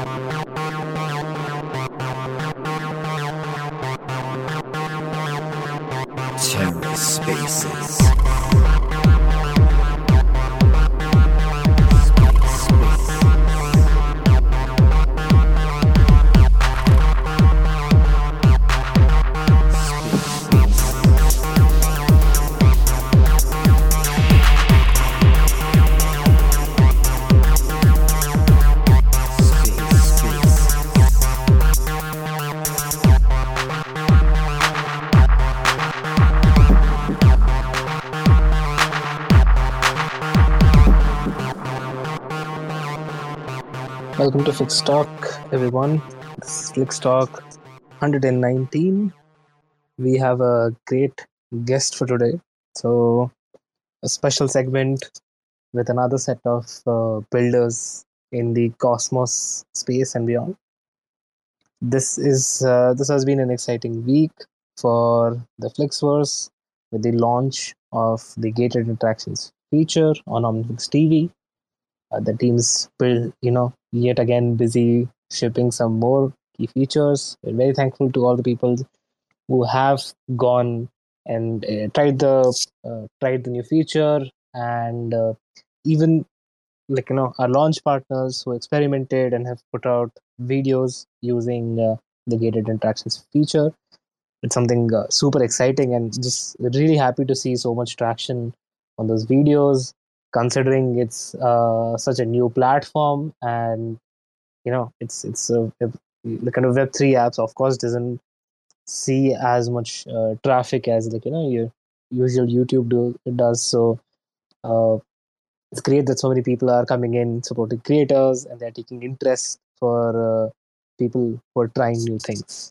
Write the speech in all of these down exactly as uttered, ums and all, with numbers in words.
TerraSpaces. Welcome to Flix Talk, everyone. This is Flix Talk one hundred nineteen. We have a great guest for today. So, a special segment with another set of uh, builders in the cosmos space and beyond. This is uh, this has been an exciting week for the Flixverse with the launch of the gated interactions feature on Omniflix T V. Uh, the team's build, you know, yet again busy shipping some more key features. We're very thankful to all the people who have gone and uh, tried the uh, tried the new feature, and uh, even like you know our launch partners who experimented and have put out videos using uh, the gated interactions feature. It's something uh, super exciting, and just really happy to see so much traction on those videos, considering it's uh, such a new platform. And you know it's it's a, a- the kind of web three apps of course doesn't see as much uh, traffic as like you know your usual YouTube do it does. So uh, it's great that so many people are coming in supporting creators, and they're taking interest for uh, people who are trying new things.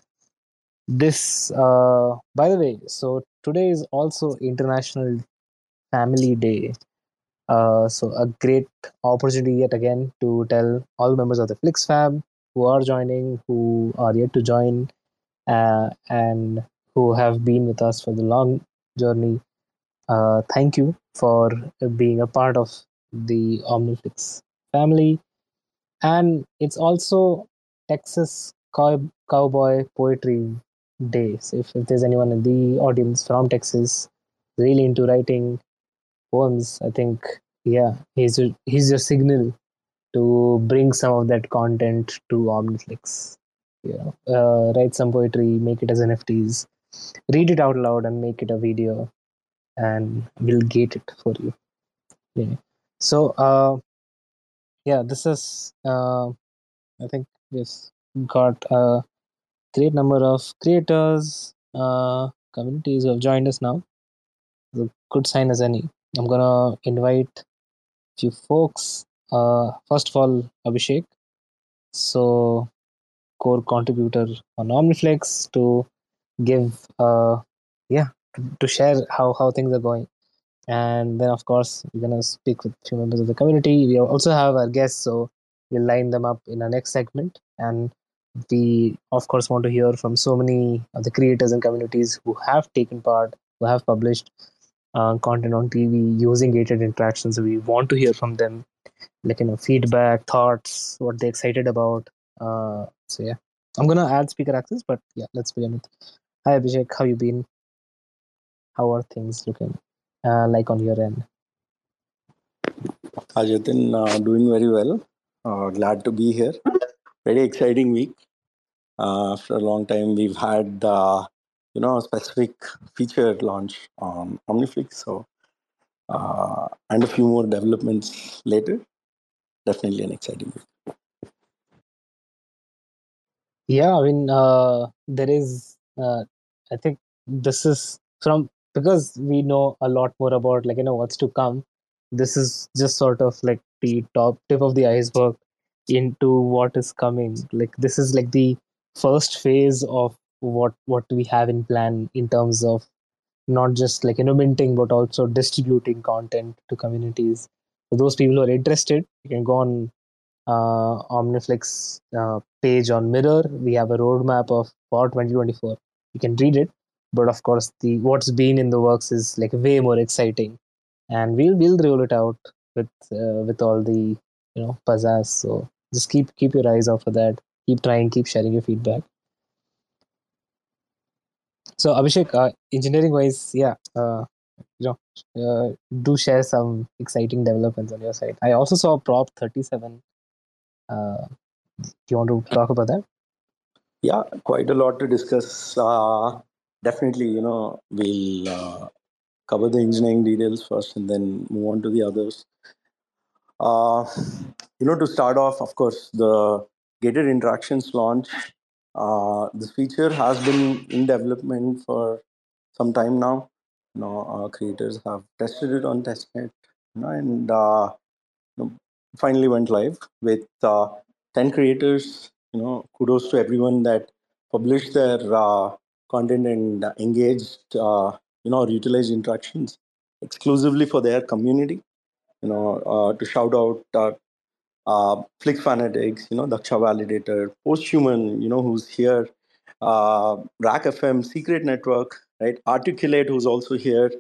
This, uh, by the way, so today is also International Family Day. Uh, so a great opportunity yet again to tell all members of the Flix fam who are joining, who are yet to join, uh, and who have been with us for the long journey. Uh, thank you for being a part of the Omniflix family. And it's also Texas Cow- Cowboy Poetry Day. So if, if there's anyone in the audience from Texas really into writing poems, I think yeah, he's your, he's your signal to bring some of that content to Omniflix. You know, uh, write some poetry, make it as N F Ts, read it out loud, and make it a video, and we'll gate it for you. Yeah. So, uh, yeah, this is. Uh, I think we've got a great number of creators, uh, communities who have joined us now. It's a good sign as any. I'm gonna invite few folks. Uh, first of all, Abhishek. So, core contributor on Omniflex to give, uh, yeah, to, to share how, how things are going. And then, of course, we're going to speak with a few members of the community. We also have our guests, so we'll line them up in our next segment. And we, of course, want to hear from so many of the creators and communities who have taken part, who have published uh, content on T V using gated interactions. So we want to hear from them, like, you know, feedback, thoughts, what they're excited about. Uh, so, yeah, I'm going to add speaker access, but yeah, let's begin with. Hi, Abhishek. How you been? How are things looking uh, like on your end? Hi, Jatin, uh, doing very well. Uh, glad to be here. Very exciting week. Uh, after a long time, we've had uh, you know a specific feature launch on Omniflix. So, uh, and a few more developments later. Definitely an exciting week. Yeah, I mean, uh, there is. Uh, I think this is from because we know a lot more about like you know what's to come. This is just sort of like the top tip of the iceberg into what is coming. Like this is like the first phase of what what we have in plan in terms of not just like you know minting but also distributing content to communities. For those people who are interested, you can go on uh, Omniflix uh, page on Mirror. We have a roadmap of for twenty twenty-four. You can read it, but of course, the what's been in the works is like way more exciting, and we'll we'll roll it out with uh, with all the you know pizzazz. So just keep keep your eyes out for that. Keep trying, keep sharing your feedback. So Abhishek, uh, engineering wise, yeah, uh, you know, uh, do share some exciting developments on your side. I also saw Prop thirty-seven. Uh, do you want to talk about that? Yeah, quite a lot to discuss. Uh, definitely, you know, we'll uh, cover the engineering details first and then move on to the others. Uh, you know, to start off, of course, the gated interactions launch. Uh, this feature has been in development for some time now. You know, uh, creators have tested it on testnet, you know, and uh, you know, finally went live with uh, ten creators. You know, kudos to everyone that published their uh, content and engaged, uh, you know, or utilized interactions exclusively for their community. You know, uh, to shout out uh, uh, Flix Fanatics, you know, Daksha Validator, Posthuman, you know, who's here, uh, Rack F M, Secret Network, right? Articulate, who's also here,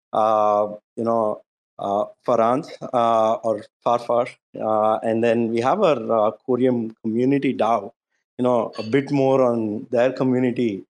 uh, you know, uh, Farans uh, or Farfar. Uh, and then we have our uh, Corium community DAO, you know, a bit more on their community,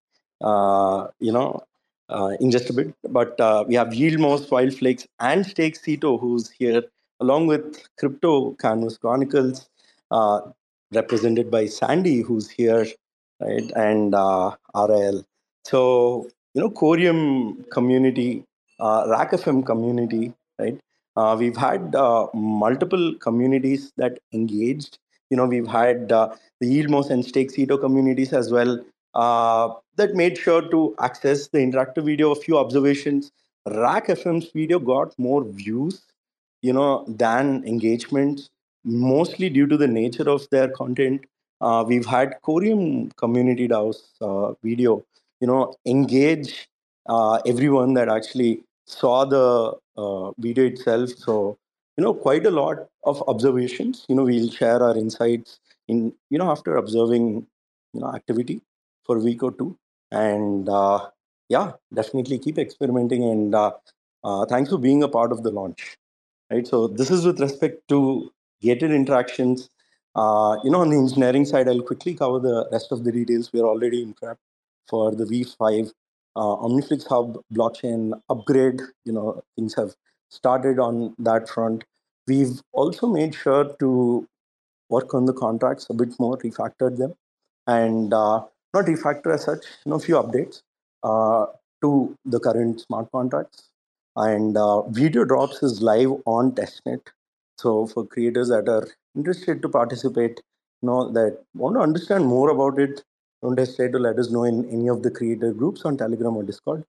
uh, you know, uh, in just a bit. But uh, we have Yieldmost, Wildflakes, and Stake Cito, who's here along with Crypto Canvas Chronicles, uh, represented by Sandy, who's here, right, and uh, R L. So, you know, Corium community, uh, Rack F M community, right? Uh, we've had uh, multiple communities that engaged. You know, we've had uh, the Yieldmost and Stake Cito communities as well uh, that made sure to access the interactive video. A few observations. Rack F M's video got more views, you know, than engagements, mostly due to the nature of their content. Uh, we've had Corium community DAO's uh, video, you know, engage uh, everyone that actually saw the uh, video itself. So, you know, quite a lot of observations. You know, we'll share our insights in, you know, after observing, you know, activity for a week or two. And uh, yeah, definitely keep experimenting. And uh, uh, thanks for being a part of the launch. Right. So this is with respect to gated interactions. Uh, you know, on the engineering side, I'll quickly cover the rest of the details. We are already in prep for the V five uh, Omniflix Hub blockchain upgrade. You know, things have started on that front. We've also made sure to work on the contracts a bit more, refactored them, and uh, not refactor as such, you know, a few updates uh, to the current smart contracts. And uh, video drops is live on testnet. So for creators that are interested to participate, you know, that want to understand more about it, don't hesitate to let us know in any of the creator groups on Telegram or Discord.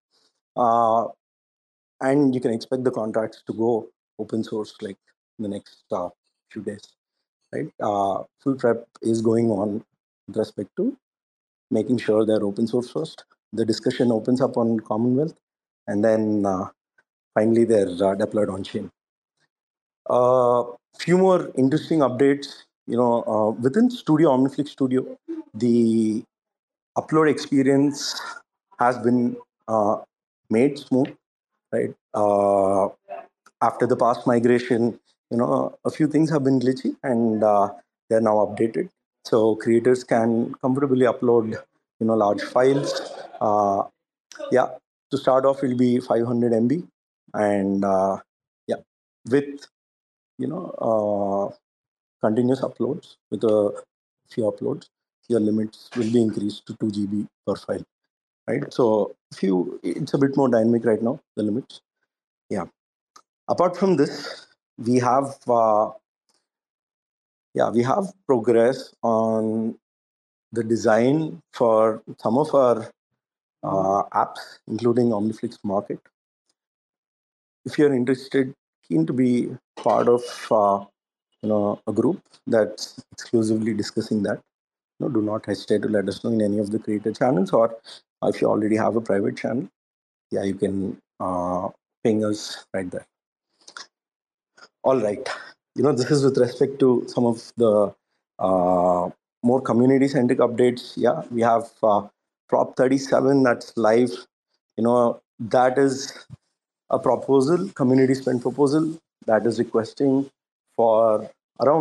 Uh, and you can expect the contracts to go open source like in the next uh, few days, right? Uh, full prep is going on with respect to making sure they're open source first. The discussion opens up on Commonwealth, and then uh, finally they're uh, deployed on chain. A uh, few more interesting updates. You know, uh, within Studio Omniflix Studio, the upload experience has been uh, made smooth, right? Uh, after the past migration, you know, a few things have been glitchy, and uh, they're now updated. So creators can comfortably upload, you know, large files. Uh, yeah, to start off, it'll be five hundred M B, and uh, yeah, with you know uh, continuous uploads with a few uploads, your limits will be increased to two G B per file. Right. So few, it's a bit more dynamic right now. The limits. Yeah. Apart from this, we have uh, yeah we have progress on the design for some of our uh, apps, including Omniflix Market. If you're interested, keen to be part of uh, you know a group that's exclusively discussing that, you know, do not hesitate to let us know in any of the creator channels, or if you already have a private channel, yeah, you can uh, ping us right there. All right. You know, this is with respect to some of the uh, more community centric updates. Yeah, we have uh, Prop thirty-seven that's live. You know, that is a proposal, community spend proposal that is requesting for around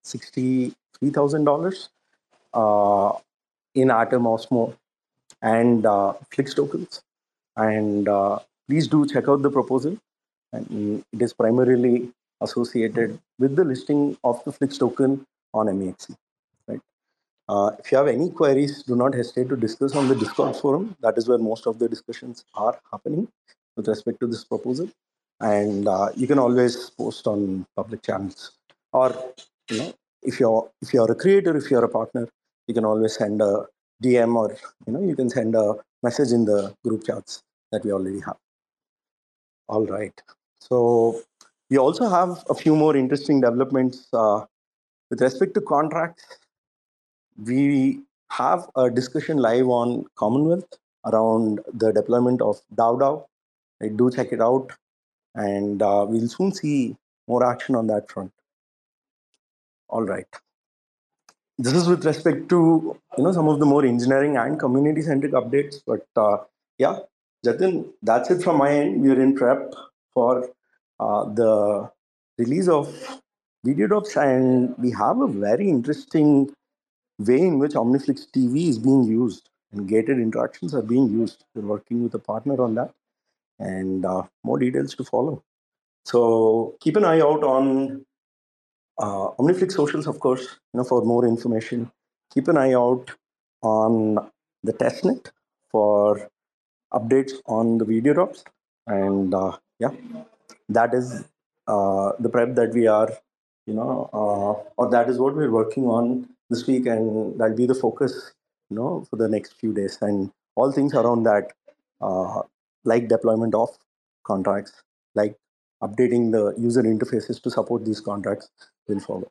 sixty-three thousand dollars uh, in Atom, Osmo, and uh, Flix tokens. And uh, please do check out the proposal. And it is primarily associated with the listing of the Flix token on M E X C. Right. Uh, if you have any queries, do not hesitate to discuss on the Discord forum. That is where most of the discussions are happening with respect to this proposal. And uh, you can always post on public channels, or you know, if you're if you're a creator, if you're a partner, you can always send a D M, or you know, you can send a message in the group chats that we already have. All right. So we also have a few more interesting developments uh, with respect to contracts. We have a discussion live on Commonwealth around the deployment of DAO DAO. I do check it out, and uh, we'll soon see more action on that front. All right. This is with respect to you know some of the more engineering and community centric updates. But uh, yeah, Jatin, that's it from my end. We are in prep for uh, the release of Videodrops, and we have a very interesting way in which OmniFlix T V is being used and gated interactions are being used. We're working with a partner on that, and uh, more details to follow. So keep an eye out on uh, OmniFlix socials, of course, you know, for more information. Keep an eye out on the testnet for updates on the Videodrops, and uh, yeah, that is uh, the prep that we are, you know, uh, or that is what we're working on this week, and that'll be the focus, you know, for the next few days, and all things around that, uh, like deployment of contracts, like updating the user interfaces to support these contracts will follow.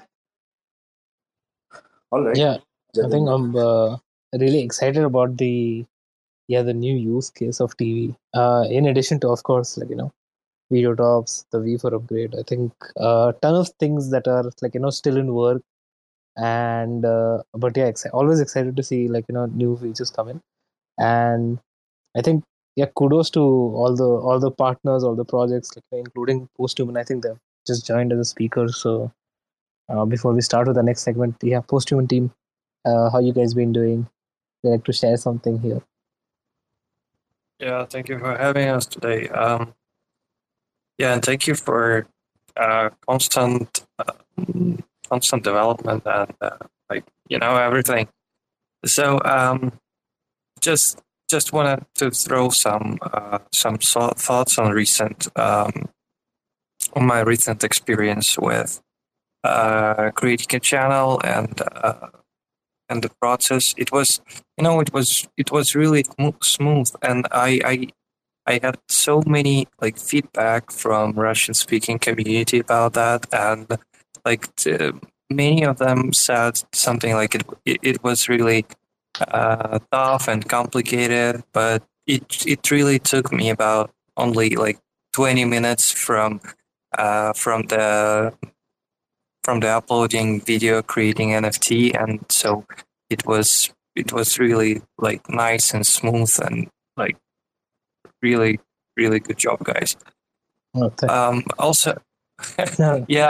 All right. Yeah, I Jatin. think I'm uh, really excited about the yeah the new use case of T V. Uh, in addition to, of course, like you know, Videodrops, the V four upgrade. I think a uh, ton of things that are like you know still in work, and uh, but yeah, exci- always excited to see like you know new features come in, and I think yeah, kudos to all the all the partners, all the projects, like including Posthuman. I think they've just joined as a speaker. So uh, before we start with the next segment, yeah, Posthuman team, uh, how you guys been doing? They like to share something here. Yeah, thank you for having us today. Um, yeah, and thank you for uh, constant, uh, constant development and uh, like you know everything. So um, just just wanted to throw some uh, some so- thoughts on recent um, on my recent experience with uh, creating a channel and uh, and the process. It was you know it was it was really sm- smooth, and I I I had so many like feedback from Russian speaking community about that, and like t- many of them said something like it it, it was really uh, tough and complicated, but it it really took me about only like twenty minutes from uh, from the from the uploading video, creating N F T, and so it was it was really like nice and smooth and like really really good job, guys. Oh, Um, also, yeah,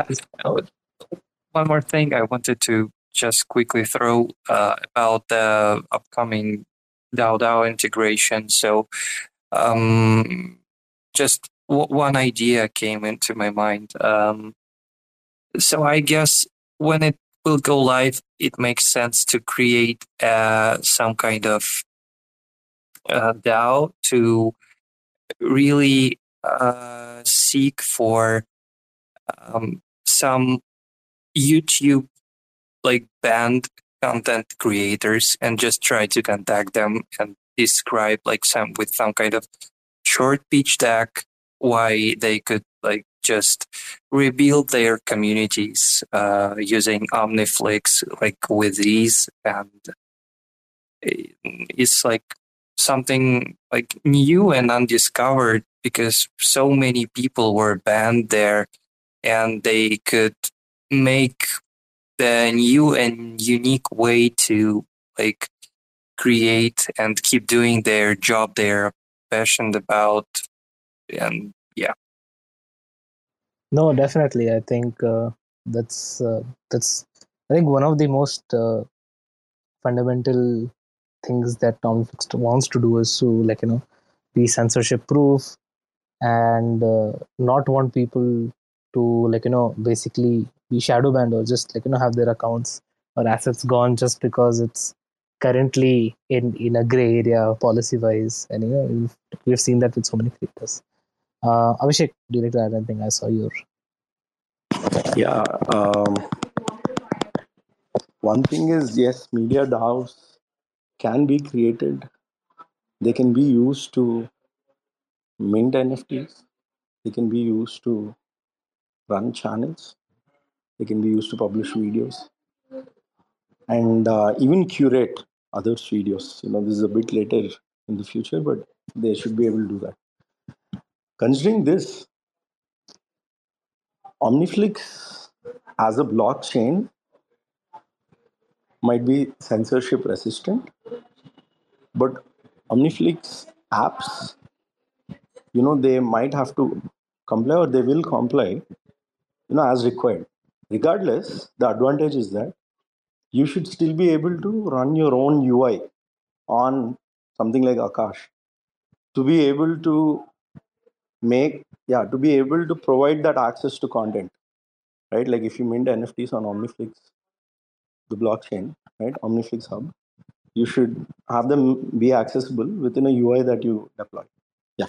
one more thing I wanted to just quickly throw uh, about the upcoming DAO DAO integration. So, um, just w- one idea came into my mind. Um, so, I guess when it will go live, it makes sense to create uh, some kind of uh, DAO to really uh, seek for um, some YouTube like banned content creators and just try to contact them and describe like some with some kind of short pitch deck why they could like just rebuild their communities uh, using OmniFlix like with ease, and it's like something like new and undiscovered because so many people were banned there, and they could make the new and unique way to like create and keep doing their job they're passionate about. And yeah. No, definitely. I think uh, that's uh, that's I think one of the most uh, fundamental things that Omniflix wants to do is to, like, you know, be censorship proof and uh, not want people to, like, you know, basically be shadow banned or just, like, you know, have their accounts or assets gone just because it's currently in in a gray area policy wise. And you know, we've, we've seen that with so many creators. uh Abhishek, do you like to add anything? I saw your Yeah. Um, one thing is, yes, media DAOs can be created. They can be used to mint N F Ts. They can be used to run channels. They can be used to publish videos and uh, even curate others' videos. You know, this is a bit later in the future, but they should be able to do that. Considering this, Omniflix as a blockchain might be censorship resistant, but Omniflix apps, you know, they might have to comply or they will comply, you know, as required. Regardless, the advantage is that you should still be able to run your own U I on something like Akash to be able to make, yeah, to be able to provide that access to content, right? Like if you mint N F Ts on Omniflix, the blockchain, right? Omniflix Hub, you should have them be accessible within a U I that you deploy. Yeah.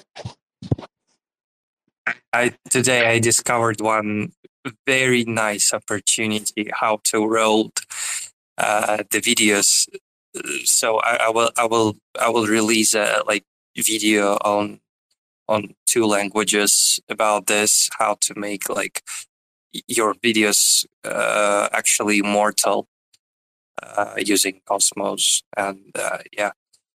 I today I discovered one very nice opportunity how to roll uh, the videos. So I, I will I will I will release a like video on on two languages about this, how to make like your videos uh, actually immortal uh, using Cosmos. And uh, yeah,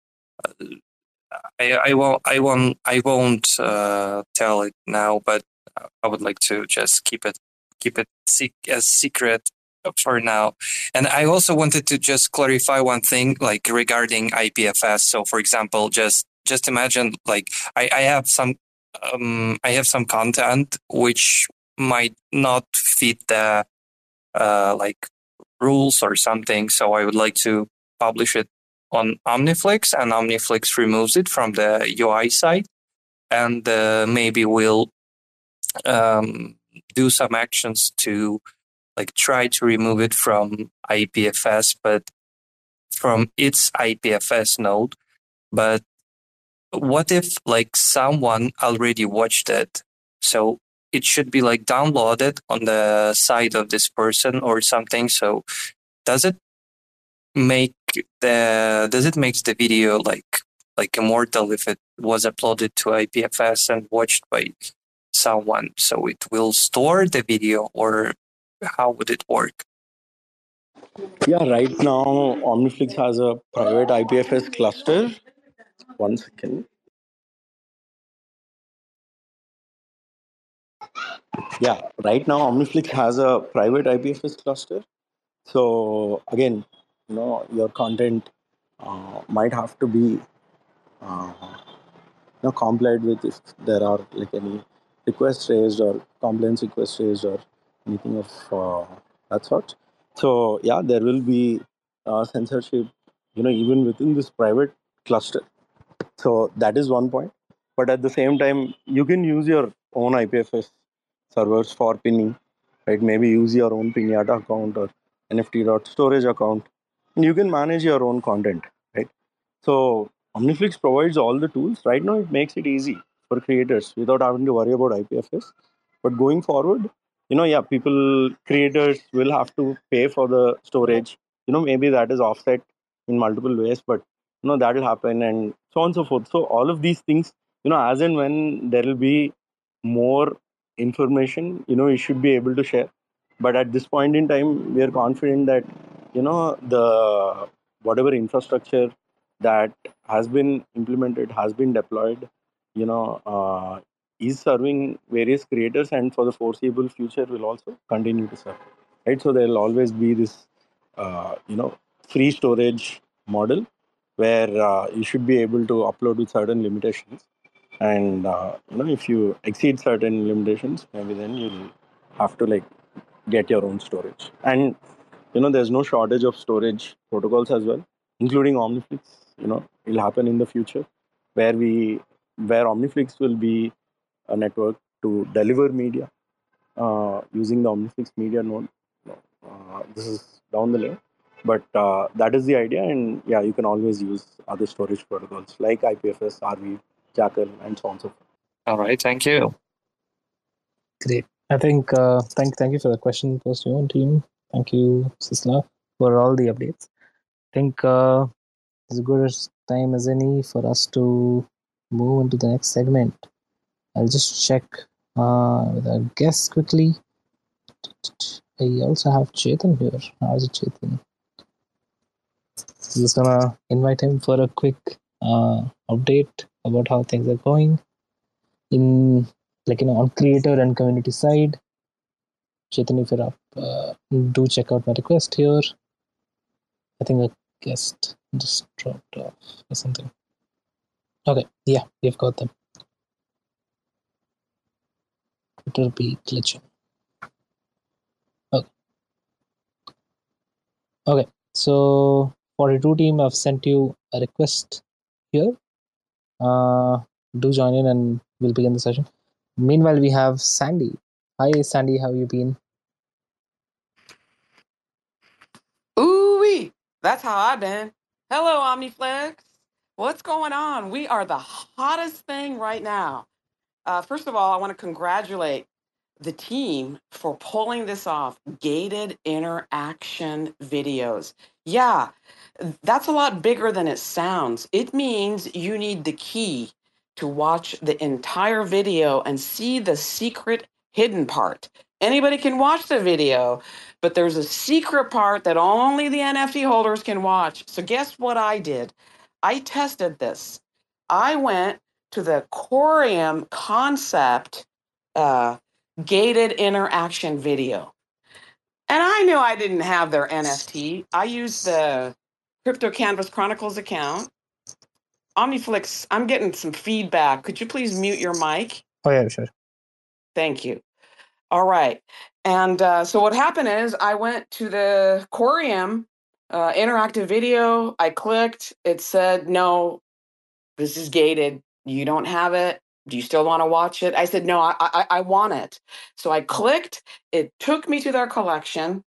I, I won't I won't I won't uh, tell it now, but I would like to just keep it keep it sec- as secret for now. And I also wanted to just clarify one thing, like regarding I P F S. So, for example, just just imagine, like I, I have some um, I have some content which might not fit the uh, like rules or something. So I would like to publish it on Omniflix, and Omniflix removes it from the U I side, and uh, maybe we'll um, do some actions to like try to remove it from I P F S, but from its I P F S node. But what if like someone already watched it? So it should be like downloaded on the side of this person or something. So does it make the does it make the video like like immortal if it was uploaded to I P F S and watched by someone? So it will store the video, or how would it work? Yeah, right now Omniflix has a private I P F S cluster. One second. Yeah, right now Omniflix has a private I P F S cluster. So again, you know, your content uh, might have to be uh, you know, complied with if there are like any requests raised or complaints requests raised or anything of uh, that sort. So yeah, there will be uh, censorship, you know, even within this private cluster. So that is one point. But at the same time, you can use your own I P F S servers for pinning, right? Maybe use your own Pinata account or N F T dot storage account, and you can manage your own content, right? So Omniflix provides all the tools. Right now, it makes it easy for creators without having to worry about I P F S. But going forward, you know, yeah, people, creators will have to pay for the storage. You know, maybe that is offset in multiple ways, but you know, that will happen and so on and so forth. So all of these things, you know, as and when there will be more information, you know, you should be able to share. But at this point in time, we are confident that, you know, the whatever infrastructure that has been implemented, has been deployed, you know, uh, is serving various creators, and for the foreseeable future will also continue to serve, right? So there will always be this, uh, you know, free storage model where uh, you should be able to upload with certain limitations, and uh, you know, if you exceed certain limitations, maybe then you'll have to like get your own storage. And you know, there's no shortage of storage protocols as well, including Omniflix. You know, it'll happen in the future where we where Omniflix will be a network to deliver media uh, using the Omniflix media node. Uh, this is down the lane, but uh, that is the idea. And yeah, you can always use other storage protocols like I P F S, R V, Jackal, and so on and so forth. All right, thank you. Great. I think uh, thank thank you for the question, first you and team. Thank you, Sisla, for all the updates. I think uh, it's as good as time as any for us to move into the next segment. I'll just check uh, with our guests quickly. I also have Chetan here. How's it, Chetan? Just gonna invite him for a quick uh, update about how things are going in, like, you know, on creator and community side. Chetan, if you're up, uh, do check out my request here. I think a guest just dropped off or something. Okay, yeah, we've got them. It'll be glitching. Okay. Okay, so forty-two team, I've sent you a request here. Uh, do join in and we'll begin the session. Meanwhile, we have Sandy. Hi, Sandy, how you been? Ooh-wee, that's how I've been. Hello, Omniflex. What's going on? We are the hottest thing right now. Uh, first of all, I want to congratulate the team for pulling this off, gated interaction videos. Yeah, that's a lot bigger than it sounds. It means you need the key to watch the entire video and see the secret hidden part. Anybody can watch the video, but there's a secret part that only the N F T holders can watch. So guess what I did? I tested this. I went to the Corium concept uh, gated interaction video. And I knew I didn't have their N F T. I used the Crypto Canvas Chronicles account. Omniflix, I'm getting some feedback. Could you please mute your mic? Oh, yeah, sure. Thank you. All right. And uh, so what happened is I went to the Corium uh, interactive video. I clicked. It said, no, this is gated. You don't have it. Do you still want to watch it? I said, no, I, I, I want it. So I clicked. It took me to their collection.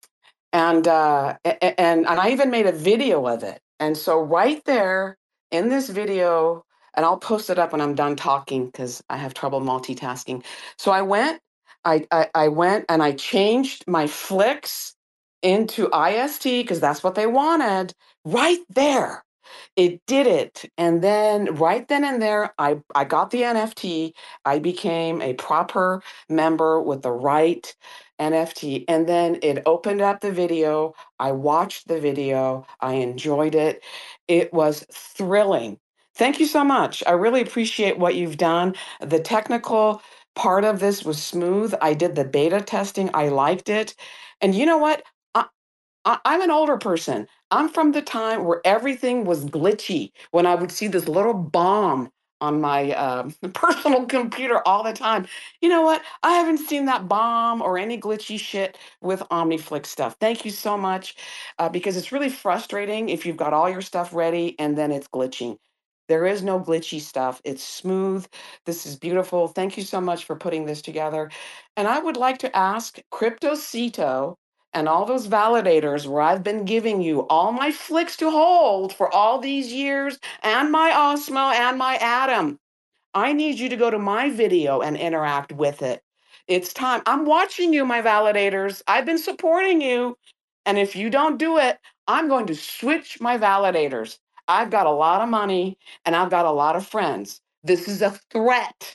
And, uh, and, and I even made a video of it. And so right there in this video, and I'll post it up when I'm done talking because I have trouble multitasking. So I went, I, I, I went and I changed my flicks into I S T because that's what they wanted right there. It did it. And then right then and there, I, I got the N F T. I became a proper member with the right N F T. And then it opened up the video. I watched the video. I enjoyed it. It was thrilling. Thank you so much. I really appreciate what you've done. The technical part of this was smooth. I did the beta testing. I liked it. And you know what? I, I, I'm an older person. I'm from the time where everything was glitchy, when I would see this little bomb on my uh, personal computer all the time. You know what? I haven't seen that bomb or any glitchy shit with Omniflix stuff. Thank you so much, uh, because it's really frustrating if you've got all your stuff ready and then it's glitching. There is no glitchy stuff. It's smooth. This is beautiful. Thank you so much for putting this together. And I would like to ask CryptoCito and all those validators where I've been giving you all my flicks to hold for all these years, and my Osmo and my Atom. I need you to go to my video and interact with it. It's time. I'm watching you, my validators. I've been supporting you. And if you don't do it, I'm going to switch my validators. I've got a lot of money and I've got a lot of friends. This is a threat.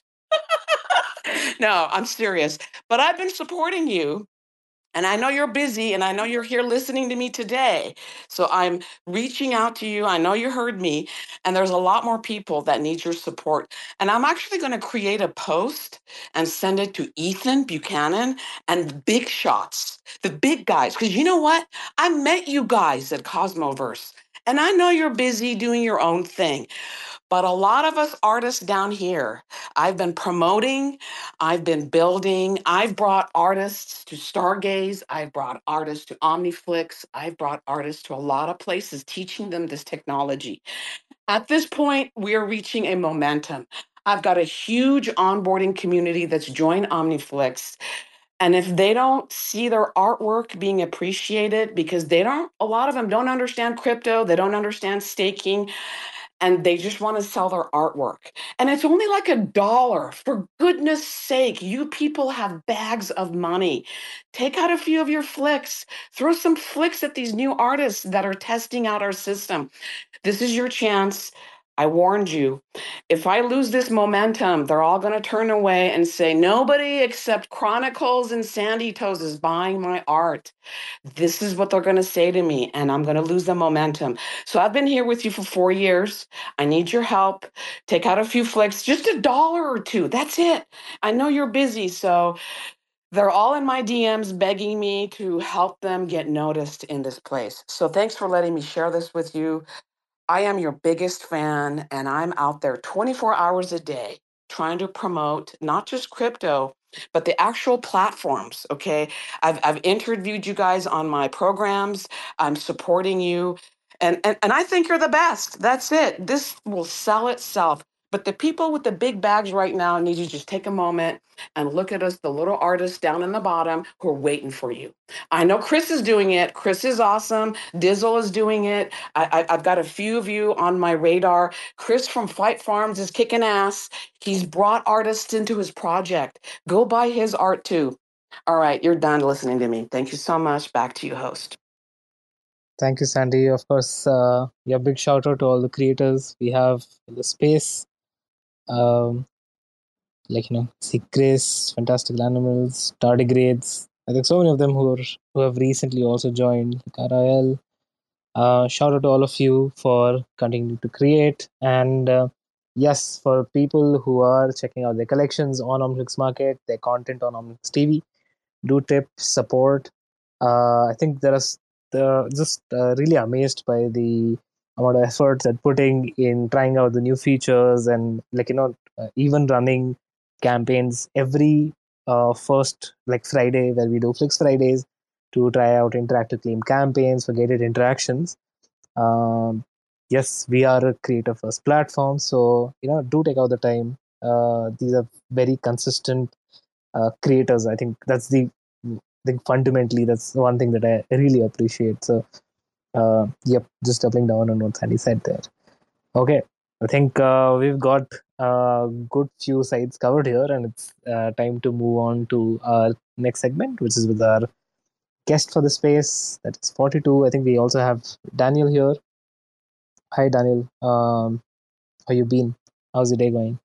No, I'm serious. But I've been supporting you. And I know you're busy, and I know you're here listening to me today. So I'm reaching out to you. I know you heard me, and there's a lot more people that need your support. And I'm actually going to create a post and send it to Ethan Buchanan and the big shots, the big guys. Because you know what? I met you guys at Cosmoverse, and I know you're busy doing your own thing. But a lot of us artists down here, I've been promoting, I've been building, I've brought artists to Stargaze, I've brought artists to OmniFlix, I've brought artists to a lot of places teaching them this technology. At this point, we are reaching a momentum. I've got a huge onboarding community that's joined OmniFlix. And if they don't see their artwork being appreciated because they don't, a lot of them don't understand crypto, they don't understand staking, and they just want to sell their artwork. And it's only like a dollar. For goodness sake, you people have bags of money. Take out a few of your flicks, throw some flicks at these new artists that are testing out our system. This is your chance. I warned you. If I lose this momentum, they're all going to turn away and say, nobody except Chronicles and Sandy Toes is buying my art. This is what they're going to say to me, and I'm going to lose the momentum. So I've been here with you for four years. I need your help. Take out a few flicks, just a dollar or two. That's it. I know you're busy, so they're all in my D Ms begging me to help them get noticed in this place. So thanks for letting me share this with you. I am your biggest fan, and I'm out there twenty-four hours a day trying to promote not just crypto, but the actual platforms. Okay. I've, I've interviewed you guys on my programs. I'm supporting you. And, and, and I think you're the best. That's it. This will sell itself. But the people with the big bags right now need you to just take a moment and look at us, the little artists down in the bottom who are waiting for you. I know Chris is doing it. Chris is awesome. Dizzle is doing it. I, I, I've got a few of you on my radar. Chris from Fight Farms is kicking ass. He's brought artists into his project. Go buy his art too. All right, you're done listening to me. Thank you so much. Back to you, host. Thank you, Sandy. Of course, uh, yeah, big shout out to all the creators we have in the space. Um, like, you know, Secrets, Fantastic Animals, Tardigrades. I think so many of them who are who have recently also joined, like R I L. Uh, shout out to all of you for continuing to create. And uh, yes, for people who are checking out their collections on Omnix Market, their content on Omnix T V, do tip, support. Uh, I think there is they're just uh, really amazed by the amount of effort that putting in trying out the new features and, like, you know, uh, even running campaigns every uh, first like Friday where we do Flix Fridays to try out interactive claim campaigns for gated interactions. Um, yes, we are a creator first platform, so, you know, do take out the time. Uh, these are very consistent uh, creators. I think that's the I think fundamentally that's one thing that I really appreciate. So, uh, yep, just doubling down on what Sandy said there. Okay, I think uh, we've got a good few sides covered here, and it's uh, time to move on to our next segment, which is with our guest for the space. That is forty-two. I think we also have Daniel here. Hi, Daniel. Um, how you been? How's your day going?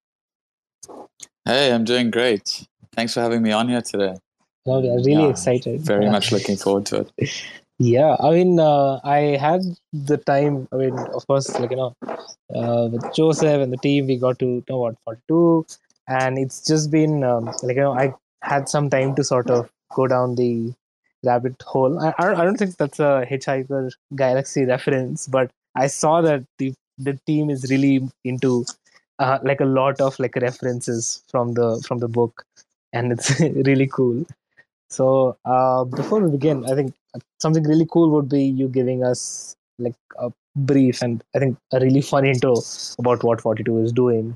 Hey, I'm doing great. Thanks for having me on here today. No, we are really Yeah, excited. Very Uh, much looking forward to it. Yeah, I mean, uh, I had the time. I mean, of course, like, you know, uh, with Joseph and the team, we got to know what forty-two, and it's just been um, like, you know, I had some time to sort of go down the rabbit hole. I, I don't I don't think that's a Hitchhiker Galaxy reference, but I saw that the the team is really into uh, like a lot of like references from the from the book, and it's really cool. So uh, before we begin, I think something really cool would be you giving us like a brief and I think a really fun intro about what forty-two is doing.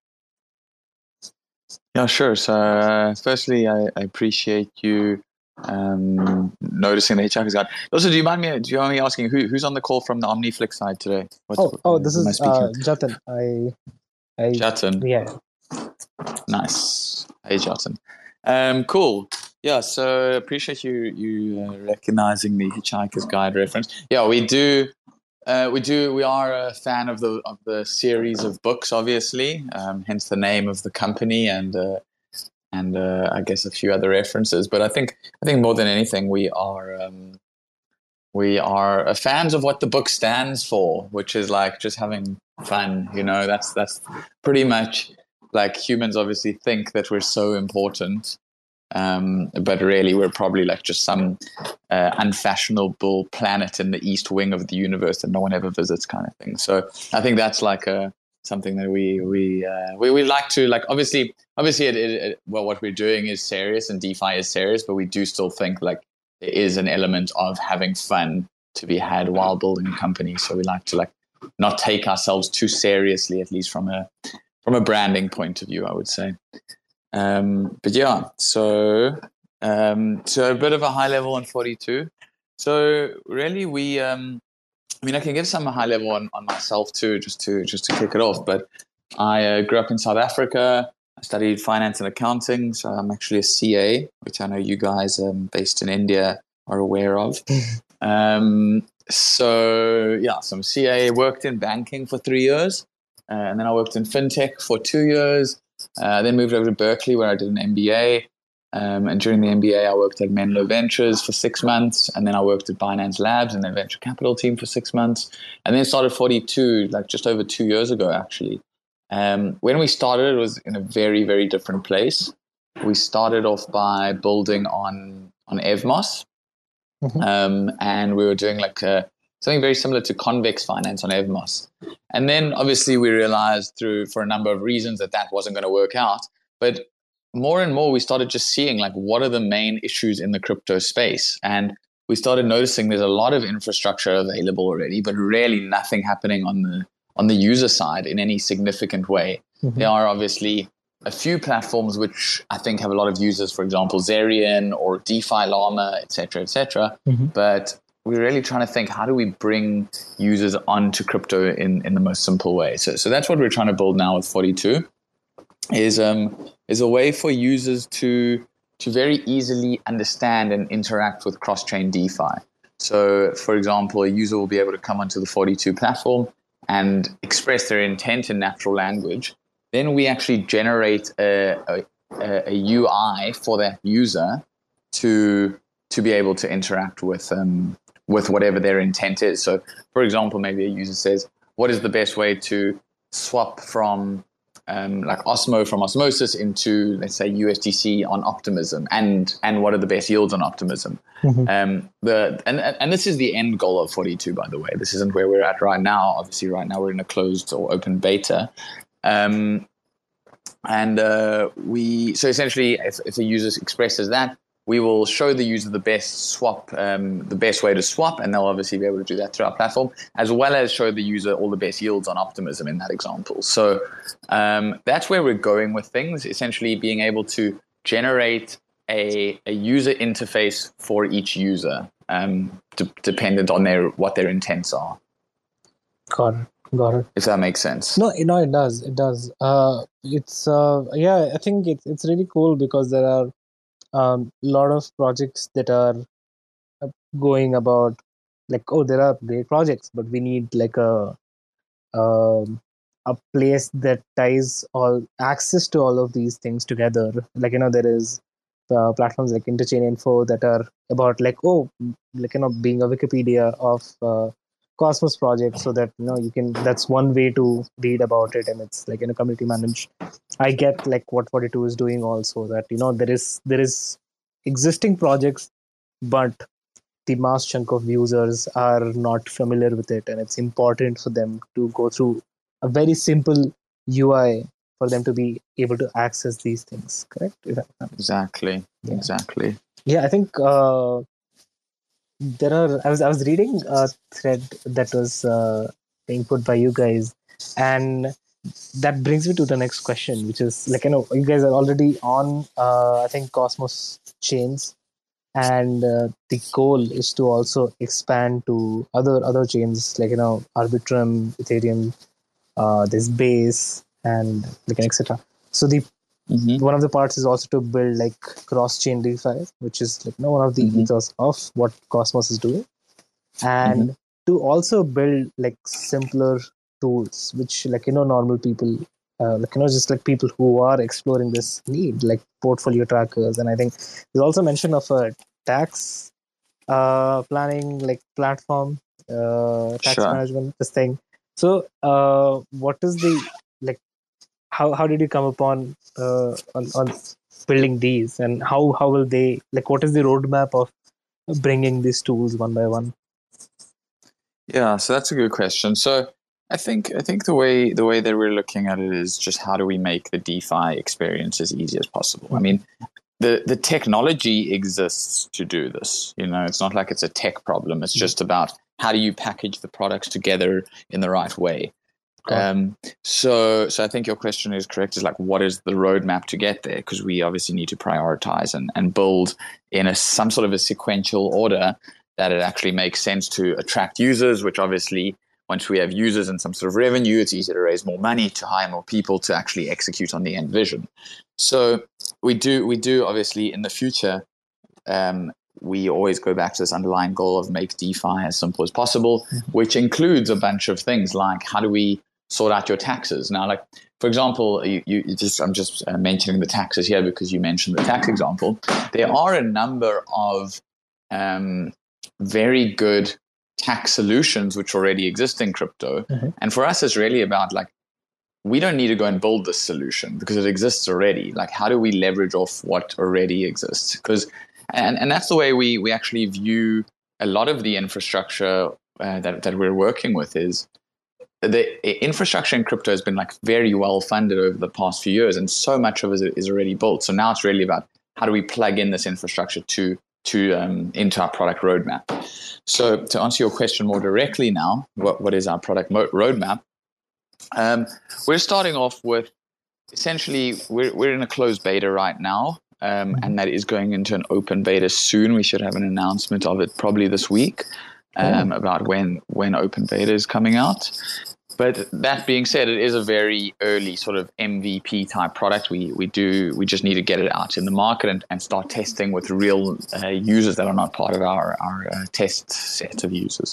Yeah, sure. So, uh, firstly, I, I appreciate you um, noticing the Hitchhiker's Guide. Also, do you mind me? Do you mind me asking who who's on the call from the OmniFlix side today? What, Oh, oh, this who am I is speaking uh, with? Jatin. I, I, Jatin. yeah. Nice. Hey, Jatin. Um, cool. Yeah. So, appreciate you you uh, recognizing the Hitchhiker's Guide reference. Yeah, we do. Uh, we do. We are a fan of the of the series of books, obviously. Um, hence the name of the company, and uh, and uh, I guess a few other references. But I think I think more than anything, we are um, we are fans of what the book stands for, which is like just having fun. You know, that's that's pretty much like humans obviously think that we're so important. Um, but really, we're probably like just some uh, unfashionable planet in the east wing of the universe that no one ever visits, kind of thing. So I think that's like a something that we we uh, we, we like to like. Obviously, obviously, it, it, it, well, what we're doing is serious, and DeFi is serious, but we do still think like there is an element of having fun to be had while building a company. So we like to like not take ourselves too seriously, at least from a from a branding point of view, I would say. Um, but yeah, so um, so a bit of a high level on forty-two. So really, we. Um, I mean, I can give some high level on, on myself too, just to just to kick it off. But I uh, grew up in South Africa. I studied finance and accounting, so I'm actually a C A, which I know you guys um, based in India are aware of. um, so yeah, so I'm C A. Worked in banking for three years, uh, and then I worked in fintech for two years. Uh, then moved over to Berkeley, where I did an M B A. Um, and during the M B A, I worked at Menlo Ventures for six months, and then I worked at Binance Labs and their venture capital team for six months, and then started forty-two, like just over two years ago, actually. Um, when we started, it was in a very, very different place. We started off by building on on Evmos, mm-hmm. um, and we were doing like a, something very similar to convex finance on Evmos. And then obviously we realized through for a number of reasons that that wasn't going to work out, but more and more we started just seeing like what are the main issues in the crypto space, and we started noticing there's a lot of infrastructure available already, but really nothing happening on the on the user side in any significant way. Mm-hmm. There are obviously a few platforms which I think have a lot of users, for example Zerion or DeFi Llama, et cetera, et cetera. Mm-hmm. But we're really trying to think, how do we bring users onto crypto in, in the most simple way? So so that's what we're trying to build now with forty-two. Is um is a way for users to to very easily understand and interact with cross-chain DeFi. So, for example, a user will be able to come onto the forty-two platform and express their intent in natural language. Then we actually generate a, a, a U I for that user to to be able to interact with um with whatever their intent is. So, for example, maybe a user says, "What is the best way to swap from Um, like Osmo from Osmosis into, let's say, U S D C on Optimism, and and what are the best yields on Optimism?" Mm-hmm. Um, the and and this is the end goal of forty-two, by the way. This isn't where we're at right now. Obviously, right now we're in a closed or open beta, um, and uh, we so essentially, if, if a user expresses that, we will show the user the best swap, um, the best way to swap, and they'll obviously be able to do that through our platform, as well as show the user all the best yields on Optimism in that example. So um, that's where we're going with things, essentially being able to generate a, a user interface for each user, um, d- dependent on their what their intents are. Got it. Got it. If that makes sense. No, no, it does. It does. Uh, it's uh, yeah, I think it's it's really cool because there are a um, lot of projects that are going about like, oh, there are great projects, but we need like a um, a place that ties all access to all of these things together. Like, you know, there is uh, platforms like Interchain Info that are about like, oh, like, you know, being a Wikipedia of uh, Cosmos project, so that, you know, you can, that's one way to read about it, and it's like in a community managed. I get like what forty-two is doing also, that, you know, there is there is existing projects, but the mass chunk of users are not familiar with it, and it's important for them to go through a very simple U I for them to be able to access these things. Correct? Exactly. Yeah. Exactly. Yeah, I think uh, there are. I was I was reading a thread that was uh, being put by you guys, and that brings me to the next question, which is like, you know, you guys are already on uh, I think Cosmos chains, and uh, the goal is to also expand to other other chains like, you know, Arbitrum, Ethereum, uh, there's Base, and like et cetera. So the mm-hmm. one of the parts is also to build like cross-chain DeFi, which is like, you know, one of the mm-hmm. ethos of what Cosmos is doing, and mm-hmm. to also build like simpler tools, which like, you know, normal people, uh, like, you know, just like people who are exploring this need, like portfolio trackers. And I think there's also mention of a tax uh, planning like platform, uh, tax sure. management, this thing. So uh, what is the like? How how did you come upon uh, on, on building these, and how how will they like? What is the roadmap of bringing these tools one by one? Yeah, so that's a good question. So I think I think the way the way that we're looking at it is just how do we make the DeFi experience as easy as possible. Mm-hmm. I mean, the the technology exists to do this. You know, it's not like it's a tech problem. It's just about how do you package the products together in the right way. Um, so, so I think your question is correct. Is like, what is the roadmap to get there? Because we obviously need to prioritize and, and build in a some sort of a sequential order that it actually makes sense to attract users. Which obviously, once we have users and some sort of revenue, it's easier to raise more money, to hire more people, to actually execute on the end vision. So we do, we do obviously in the future. Um, we always go back to this underlying goal of make DeFi as simple as possible, which includes a bunch of things like how do we sort out your taxes. Now, like, for example, you, you just I'm just uh, mentioning the taxes here because you mentioned the tax example. There are a number of um, very good tax solutions which already exist in crypto. Mm-hmm. And for us, it's really about like, we don't need to go and build this solution because it exists already. Like, how do we leverage off what already exists? Because and, and that's the way we, we actually view a lot of the infrastructure uh, that, that we're working with is the infrastructure in crypto has been like very well funded over the past few years, and so much of it is already built. So now it's really about how do we plug in this infrastructure to to um, into our product roadmap. So to answer your question more directly now, what, what is our product mo- roadmap? Um, we're starting off with essentially we're we're in a closed beta right now, um, and that is going into an open beta soon. We should have an announcement of it probably this week. Um, oh. About when when open beta is coming out. But that being said, it is a very early sort of M V P type product. We we do we just need to get it out in the market and, and start testing with real uh, users that are not part of our our uh, test set of users.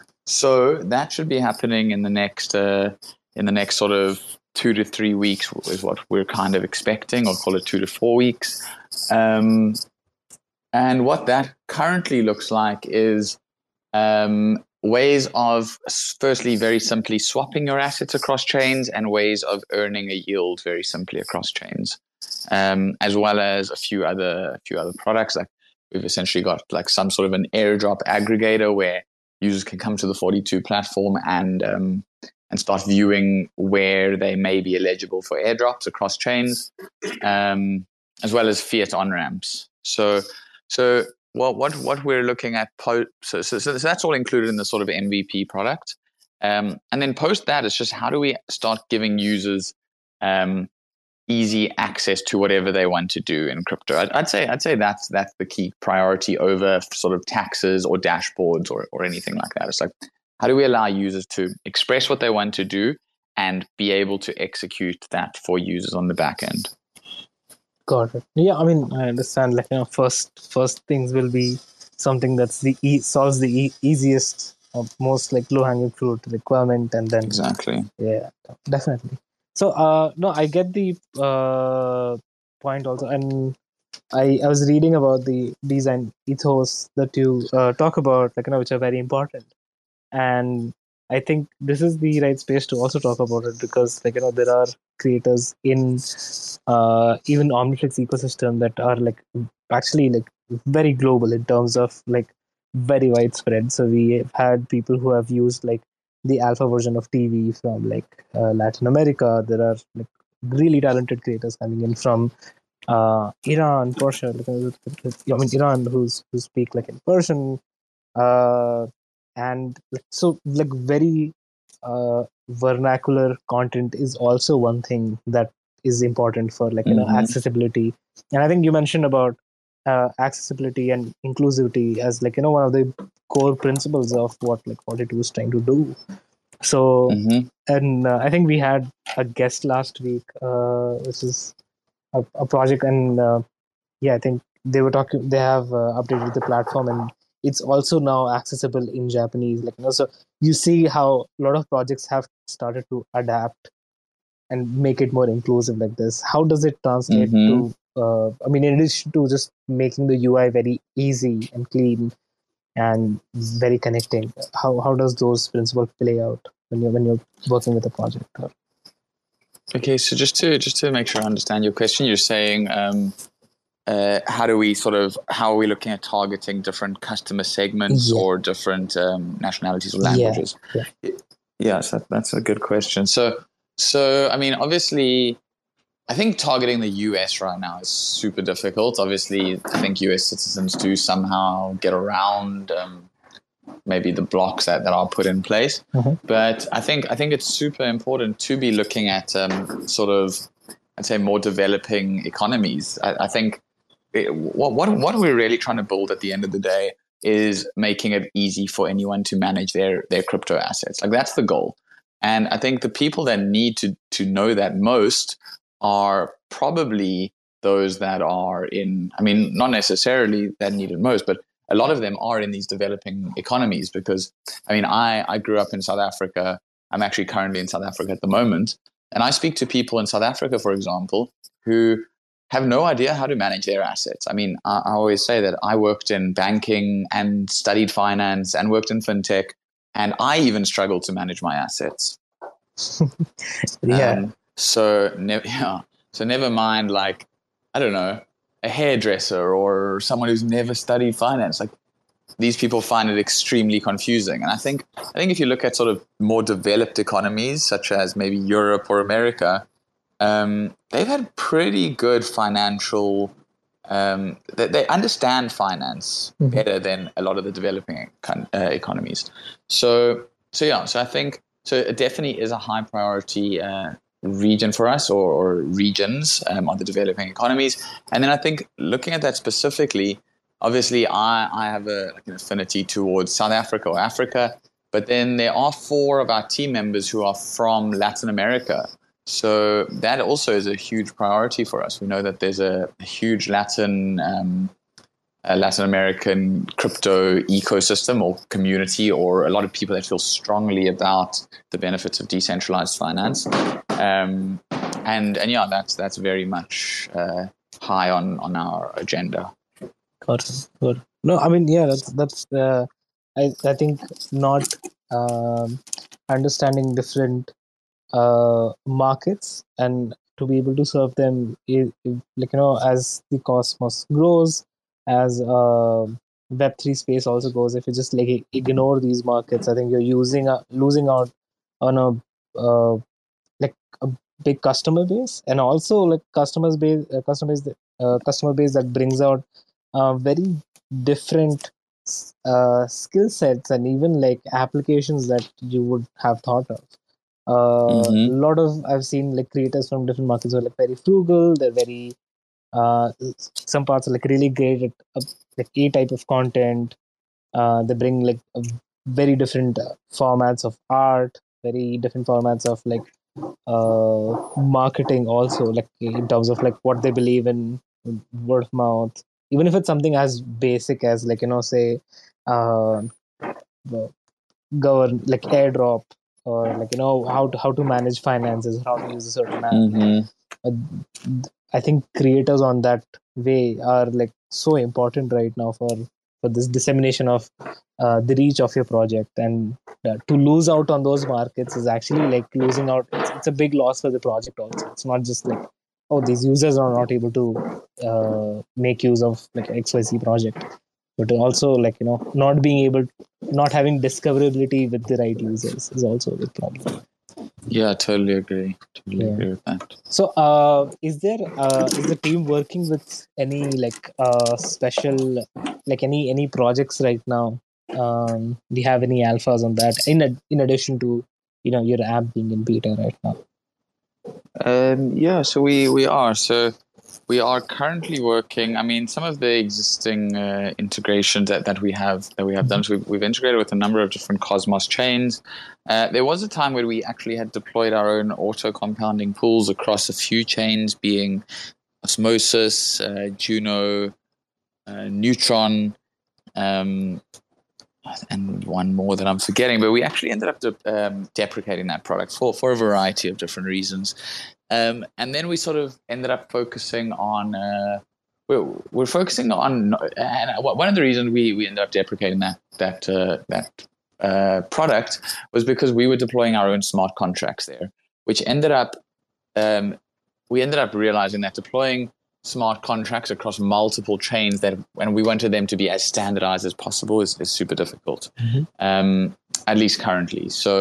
So that should be happening in the next uh, in the next sort of two to three weeks is what we're kind of expecting, or call it two to four weeks. Um, and what that currently looks like is Um, ways of, firstly, very simply swapping your assets across chains, and ways of earning a yield very simply across chains, um, as well as a few other a few other products. Like we've essentially got like some sort of an airdrop aggregator where users can come to the forty-two platform and um, and start viewing where they may be eligible for airdrops across chains, um, as well as fiat on ramps. So so. Well, what what we're looking at, po- so, so so that's all included in the sort of M V P product, um, and then post that, it's just how do we start giving users um, easy access to whatever they want to do in crypto? I'd, I'd say I'd say that's that's the key priority over sort of taxes or dashboards or or anything like that. It's like how do we allow users to express what they want to do and be able to execute that for users on the back end. Got it. Yeah, I mean, I understand. Like, you know, first, first things will be something that's the e- solves the e- easiest, or most like low hanging fruit requirement, and then exactly. Yeah, definitely. So, uh, no, I get the uh point also, and I I was reading about the design ethos that you uh, talk about, like you know, which are very important, and I think this is the right space to also talk about it because, like you know, there are creators in uh, even Omnitrix ecosystem that are like actually like very global in terms of like very widespread. So we have had people who have used like the alpha version of T V from like uh, Latin America. There are like really talented creators coming in from uh, Iran, Persia. Like, I mean, Iran who's who speak like in Persian. Uh, and so like very uh, vernacular content is also one thing that is important for like you know mm-hmm. accessibility. And I think you mentioned about uh, accessibility and inclusivity as like you know one of the core principles of what like forty-two is trying to do. So mm-hmm. and uh, I think we had a guest last week uh, which is a, a project, and uh, yeah I think they were talking they have uh, updated the platform, and it's also now accessible in Japanese. Like, you know, so you see how a lot of projects have started to adapt and make it more inclusive like this. How does it translate mm-hmm. to, uh, I mean, in addition to just making the U I very easy and clean and very connecting, how how does those principles play out when you're, when you're working with a project? Or... Okay, so just to, just to make sure I understand your question, you're saying... Um, Uh, how do we sort of, how are we looking at targeting different customer segments yeah. or different um, nationalities or languages? Yeah, yeah. Yes, that, that's a good question. So, so I mean, obviously, I think targeting the U S right now is super difficult. Obviously, I think U S citizens do somehow get around um, maybe the blocks that, that are put in place. Mm-hmm. But I think I think it's super important to be looking at um, sort of, I'd say, more developing economies. I, I think it, what, what what we're really trying to build at the end of the day is making it easy for anyone to manage their their crypto assets. Like that's the goal. And I think the people that need to to know that most are probably those that are in, I mean, not necessarily that need it most, but a lot of them are in these developing economies because, I mean, I, I grew up in South Africa. I'm actually currently in South Africa at the moment. And I speak to people in South Africa, for example, who have no idea how to manage their assets. I mean, I, I always say that I worked in banking and studied finance and worked in fintech, and I even struggled to manage my assets. Yeah. Um, so, ne- yeah, so never mind, like, I don't know, a hairdresser or someone who's never studied finance. Like, these people find it extremely confusing. And I think, I think if you look at sort of more developed economies, such as maybe Europe or America, um, they've had pretty good financial. Um, they, they understand finance Mhm. better than a lot of the developing econ- uh, economies. So, so yeah, so I think so. It definitely is a high priority uh, region for us, or, or regions um, on the developing economies. And then I think looking at that specifically, obviously, I, I have a, like an affinity towards South Africa or Africa, but then there are four of our team members who are from Latin America. So that also is a huge priority for us. We know that there's a, a huge Latin um, a Latin American crypto ecosystem or community, or a lot of people that feel strongly about the benefits of decentralized finance. Um, and and yeah, that's that's very much uh, high on, on our agenda. Got it. Good. No, I mean, yeah, that's that's. Uh, I I think not um, understanding different uh, markets and to be able to serve them, i- i- like you know, as the cosmos grows, as uh, Web three space also goes. If you just like i- ignore these markets, I think you're using a, losing out on a uh, like a big customer base, and also like customers base uh, customers uh, customer base that brings out uh, very different uh, skill sets and even like applications that you would have thought of. Uh, a Mm-hmm. lot of I've seen like creators from different markets who are like very frugal. They're very uh, some parts are like really great at uh, like a type of content. Uh, they bring like a very different uh, formats of art, very different formats of like uh, marketing also, like in terms of like what they believe in, word of mouth, even if it's something as basic as like you know say uh, govern like airdrop, or like you know how to how to manage finances, how to use a certain app. Mm-hmm. uh, I think creators on that way are like so important right now for for this dissemination of uh, the reach of your project. And uh, to lose out on those markets is actually like losing out. It's, it's a big loss for the project also. It's not just like, oh, these users are not able to uh, make use of like X Y Z project, but also like you know not being able, not having discoverability with the right users is also a big problem. Yeah, totally agree. Totally Yeah. agree with that. So, uh, is there uh, is the team working with any like uh, special, like any any projects right now? Um, do you have any alphas on that? In ad- in addition to you know your app being in beta right now. Um, yeah, so we, we are. So we are currently working. I mean, some of the existing uh, integrations that, that we have that we have done. So we've, we've integrated with a number of different Cosmos chains. Uh, there was a time where we actually had deployed our own auto compounding pools across a few chains, being Osmosis, uh, Juno, uh, Neutron, um, and one more that I'm forgetting. But we actually ended up de- um, deprecating that product for for a variety of different reasons. Um, and then we sort of ended up focusing on. Uh, we're, we're focusing on, and one of the reasons we, we ended up deprecating that that uh, that uh, product was because we were deploying our own smart contracts there, which ended up um, we ended up realizing that deploying smart contracts across multiple chains, that when we wanted them to be as standardized as possible, is, is super difficult, Mhm. um, at least currently. So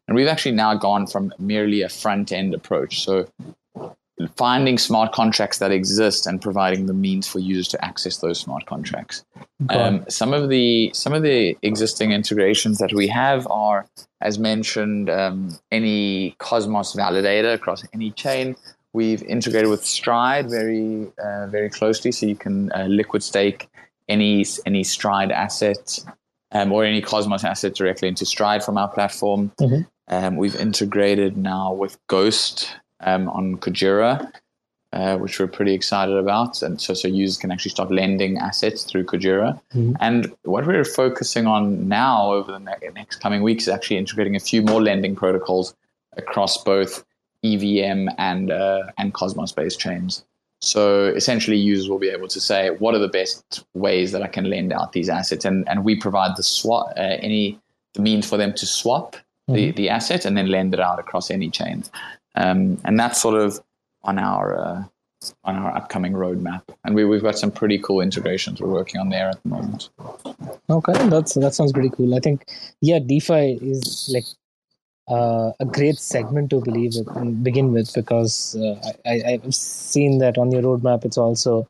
And we've actually now gone from merely a front-end approach. So finding smart contracts that exist and providing the means for users to access those smart contracts. Um, some of the some of the existing integrations that we have are, as mentioned, um, any Cosmos validator across any chain. We've integrated with Stride very uh, very closely, so you can uh, liquid stake any any Stride asset um, or any Cosmos asset directly into Stride from our platform. Mm-hmm. Um, we've integrated now with Ghost um, on Kujira, uh, which we're pretty excited about. And so, so users can actually start lending assets through Kujira. Mm-hmm. And what we're focusing on now over the ne- next coming weeks is actually integrating a few more lending protocols across both E V M and uh, and Cosmos-based chains. So essentially, users will be able to say, what are the best ways that I can lend out these assets? And and we provide the swap, uh, any the means for them to swap mm-hmm. the, the asset and then lend it out across any chain. Um, and that's sort of on our uh, on our upcoming roadmap. And we, we've got some pretty cool integrations we're working on there at the moment. Okay, that's that sounds pretty cool. I think, yeah, DeFi is like uh, a great segment to believe with, begin with, because uh, I, I've seen that on your roadmap. It's also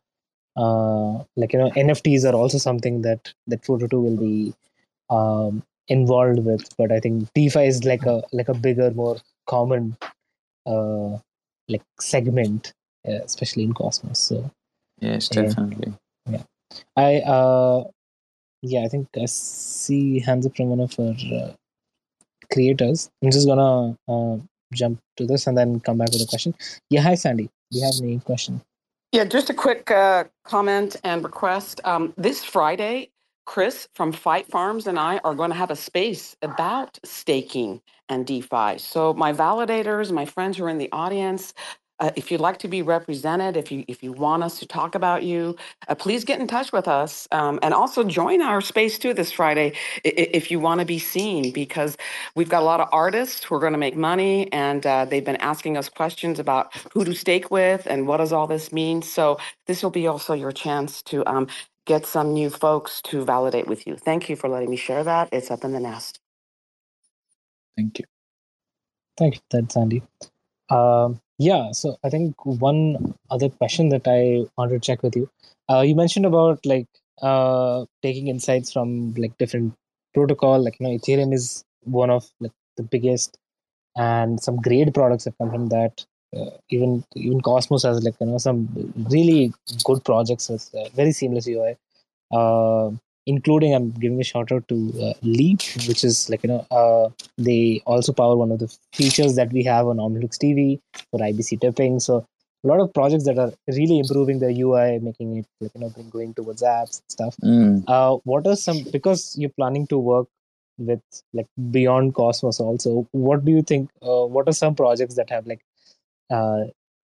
uh, like, you know, N F Ts are also something that that Photo two will be um, involved with. But I think DeFi is like a like a bigger, more common uh, like segment, uh, especially in Cosmos. So yes, definitely. Uh, yeah, I uh, yeah, I think I see hands up from one of our uh, creators. I'm just gonna uh, jump to this and then come back with a question. Yeah, hi Sandy. Do you have any question? Yeah, just a quick uh, comment and request. Um, this Friday, Chris from Fight Farms and I are going to have a space about staking and DeFi. So my validators, my friends who are in the audience, uh, if you'd like to be represented, if you if you want us to talk about you, uh, please get in touch with us. Um, and also join our space too this Friday if, if you want to be seen, because we've got a lot of artists who are going to make money, and uh, they've been asking us questions about who to stake with and what does all this mean. So this will be also your chance to um, get some new folks to validate with you. Thank you for letting me share that. It's up in the nest. Thank you. Thank you for that, Sandy. Um, yeah, so I think one other question that I want to check with you. Uh, you mentioned about like uh, taking insights from like different protocol. Like, you know, Ethereum is one of like the biggest, and some great products have come from that. Uh, even even Cosmos has like, you know, some really good projects with uh, very seamless U I. Uh, including, I'm giving a shout out to uh, Leap, which is like, you know, uh, they also power one of the features that we have on Omnilux T V for I B C tipping. So a lot of projects that are really improving the U I, making it like, you know, going towards apps and stuff. Mm. Uh, what are some, because you're planning to work with like beyond Cosmos also, what do you think? Uh, what are some projects that have like uh,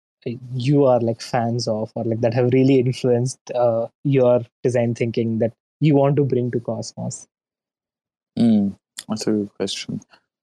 you are like fans of, or like that have really influenced uh, your design thinking that you want to bring to Cosmos? Mm, that's a good question.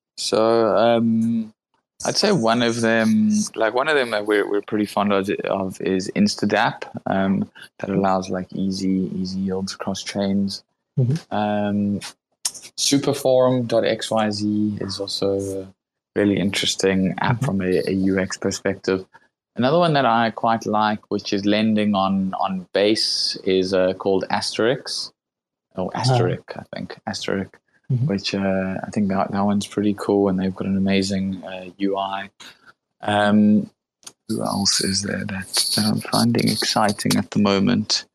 So um, I'd say one of them, like one of them that we're we're pretty fond of, of is Instadapp. Um, that allows like easy easy yields across chains. Mm-hmm. Um, Superforum dot x y z is also a really interesting app mm-hmm. from a, a U X perspective. Another one that I quite like, which is lending on on Base, is uh, called Asterix, or Asterisk, uh, I think, Asterisk, mm-hmm. which uh, I think that, that one's pretty cool, and they've got an amazing uh, U I. Um, who else is there that, that I'm finding exciting at the moment?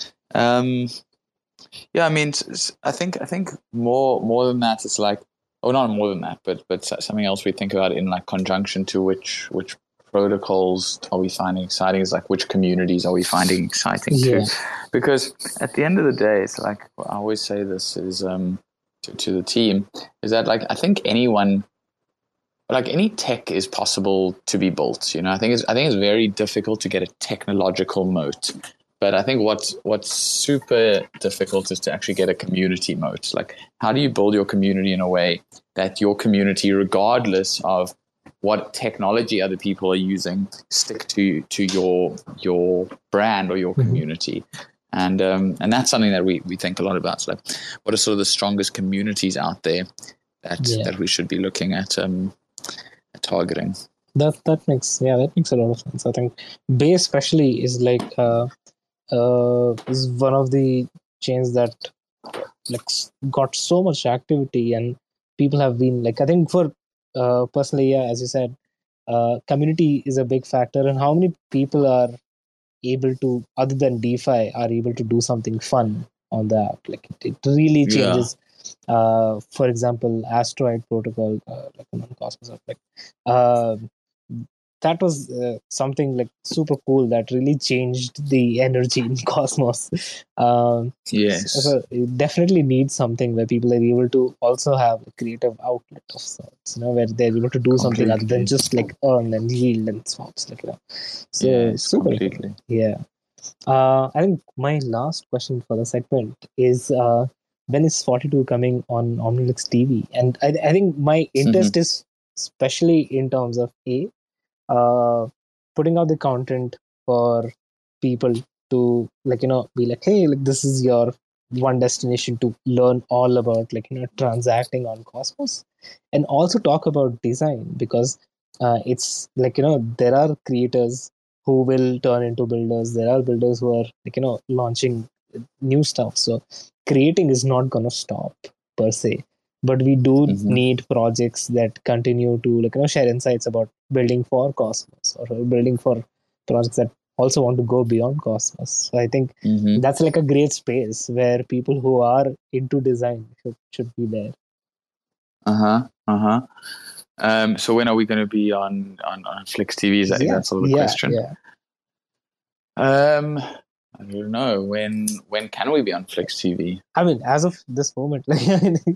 Um, yeah, I mean, I think I think more more than that, it's like, oh, not more than that, but but something else we think about in like conjunction to which which. protocols are we finding exciting is like which communities are we finding exciting yeah. too, because at the end of the day, it's like, I always say this is um to, to the team, is that like I think anyone, like any tech is possible to be built. You know, I think it's I think it's very difficult to get a technological moat, but I think what's what's super difficult is to actually get a community moat. Like, how do you build your community in a way that your community, regardless of what technology other people are using, stick to to your your brand or your community, mm-hmm. and um, and that's something that we we think a lot about. So like, what are sort of the strongest communities out there that Yeah. that we should be looking at um, targeting. That that makes yeah that makes a lot of sense. I think Bay especially is like uh, uh, is one of the chains that like got so much activity, and people have been like, I think for uh, personally, yeah, as you said, uh, community is a big factor, and how many people are able to, other than DeFi, are able to do something fun on the app. Like it, it really changes. Yeah. Uh, for example, Asteroid Protocol, uh, like on Cosmos, like uh, that was uh, something like super cool that really changed the energy in Cosmos. Um, yes. So, so it definitely needs something where people are able to also have a creative outlet of sorts, you know, where they're able to do completely. Something other than just like earn and yield and swaps, like, you know. So yes, super completely. Cool. Yeah. Uh, I think my last question for the segment is uh, when is forty-two coming on Omnilux T V? And I, I think my interest mm-hmm. is especially in terms of A, uh, putting out the content for people to, like, you know, be like, hey, like this is your one destination to learn all about, like, you know, transacting on Cosmos, and also talk about design, because uh, it's like, you know, there are creators who will turn into builders. There are builders who are, like, you know, launching new stuff. So creating is not going to stop per se, but we do mm-hmm. need projects that continue to, like, you know, share insights about building for Cosmos, or building for projects that also want to go beyond Cosmos. So I think mm-hmm. that's like a great space where people who are into design should, should be there. Uh-huh. Uh-huh. Um, so when are we going to be on, on, on Flix T V? Is that, yeah. that's all the yeah, question? Yeah. Um, I don't know. When when can we be on Flix T V? I mean, as of this moment, like, you, can,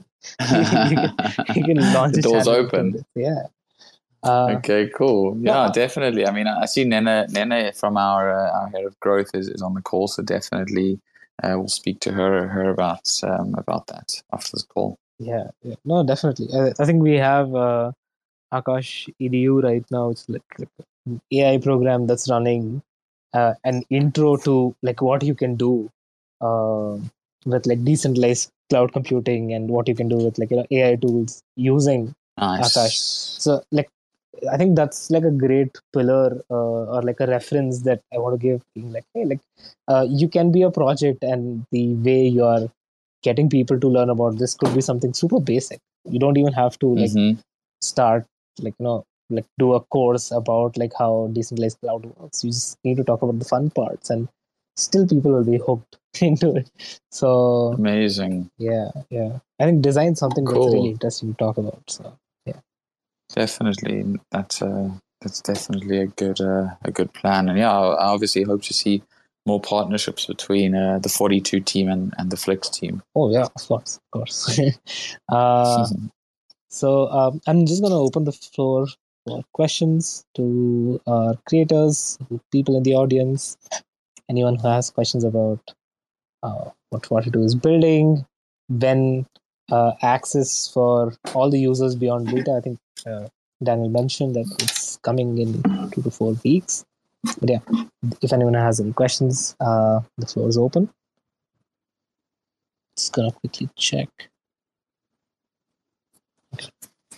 you can launch the a door's channel. open. Yeah. Uh, okay, cool. Yeah, no, definitely. I mean, I see Nene, Nene from our uh, our head of growth is, is on the call, so definitely uh, we'll speak to her her about um, about that after this call. Yeah, yeah. No, definitely. I, I think we have uh, Akash E D U right now. It's like, like an A I program that's running uh, an intro to like what you can do uh, with like decentralized cloud computing, and what you can do with, like, you know, A I tools using nice. Akash. So like, I think that's like a great pillar uh, or like a reference that I want to give. Being like, hey, like uh, you can be a project, and the way you are getting people to learn about this could be something super basic. You don't even have to like mm-hmm. start like, you know, like do a course about like how decentralized cloud works. You just need to talk about the fun parts, and still people will be hooked into it. So amazing. Yeah, yeah. I think design is something cool. that's really interesting to talk about. So yeah, definitely. That's uh, that's definitely a good uh, a good plan. And yeah, I obviously hope to see more partnerships between uh, the forty-two team and, and the Flix team. Oh yeah, of course, of course. uh, so um, I'm just gonna open the floor for questions to our creators, people in the audience, anyone who has questions about uh, what forty-two is building, when uh, access for all the users beyond beta. I think uh, Daniel mentioned that it's coming in two to four weeks. But yeah, if anyone has any questions, uh, the floor is open. Just gonna quickly check. Okay.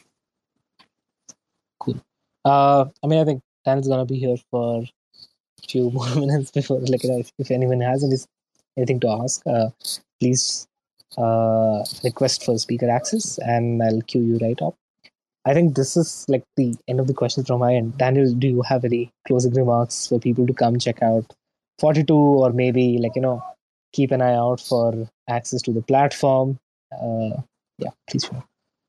Cool. Uh, I mean, I think Daniel's gonna be here for a few more minutes before, like, you know, if, if anyone has any, anything to ask, uh, please uh, request for speaker access, and I'll queue you right up. I think this is like the end of the questions from my end. Daniel, do you have any closing remarks for people to come check out forty-two, or maybe, like, you know, keep an eye out for access to the platform? Uh, yeah, please share.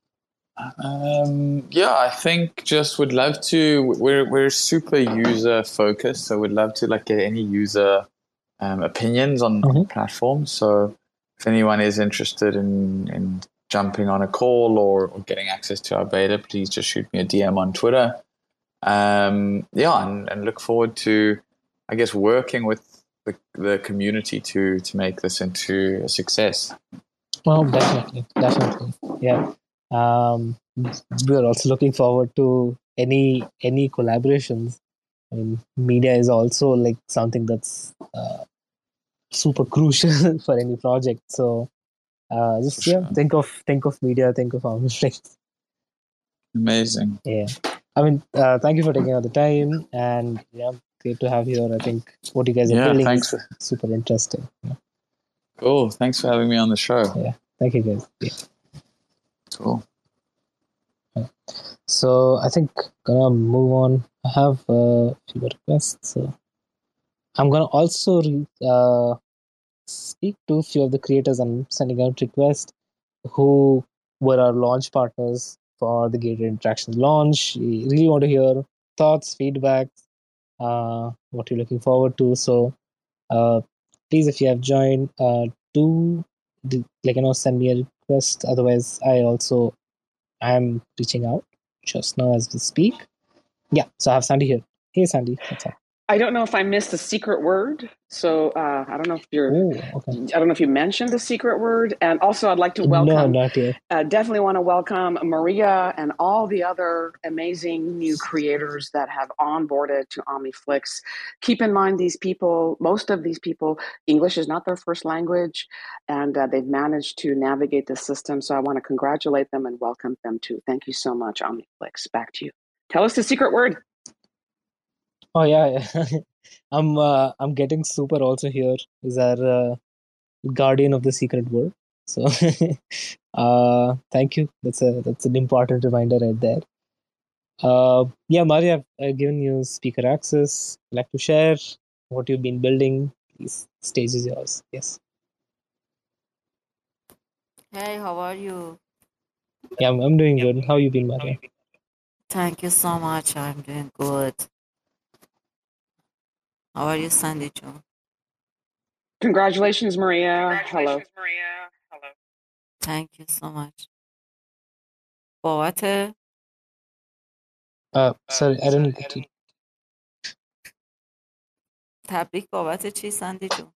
Um, yeah, I think just would love to. We're we're super user focused, so we'd love to like get any user um, opinions on, mm-hmm. on the platform. So if anyone is interested in in jumping on a call or, or getting access to our beta, please just shoot me a D M on Twitter. Um, yeah, and, and look forward to, I guess, working with the, the community to to make this into a success. Well, definitely, definitely, yeah. Um, we're also looking forward to any any collaborations. I mean, media is also like something that's uh, super crucial for any project. So Uh, just For yeah, sure. think of think of media, think of Omniflix. Amazing. Yeah, I mean, uh, thank you for taking out the time, and yeah, great to have you here. I think what you guys are Yeah, building thanks. is super interesting. Yeah. Cool. Thanks for having me on the show. Yeah, thank you guys. Yeah. Cool. So I think gonna move on. I have a few requests. So I'm gonna also re- uh, speak to a few of the creators. I'm sending out requests who were our launch partners for the Gated Interactions launch. We really want to hear thoughts, feedback, uh, what you're looking forward to. So uh, please, if you have joined, uh, do do- like you know send me a request. Otherwise, I also am reaching out just now as we speak. Yeah, so I have Sandy here. Hey, Sandy, what's up? I don't know if I missed the secret word, so uh, I don't know if you're. Oh, okay. I don't know if you mentioned the secret word, and also I'd like to No, welcome. not yet. Uh, definitely want to welcome Maria and all the other amazing new creators that have onboarded to OmniFlix. Keep in mind, these people, most of these people, English is not their first language, and uh, they've managed to navigate the system. So I want to congratulate them and welcome them too. Thank you so much, OmniFlix. Back to you. Tell us the secret word. Oh yeah, yeah. I'm uh, I'm getting super also here. Is our uh, guardian of the secret word. So uh, thank you. That's a that's an important reminder right there. Uh, yeah, Maria, I've, I've given you speaker access. You'd like to share what you've been building? Please, stage is yours. Yes. Hey, how are you? Yeah, I'm, I'm doing good. How you been, Maria? Thank you so much. I'm doing good. How are you, Sandy Joe? Congratulations, Maria. Hello. Thank you so much. بابت Uh, sorry, I didn't get you. تبریک بابت چی سندی جون؟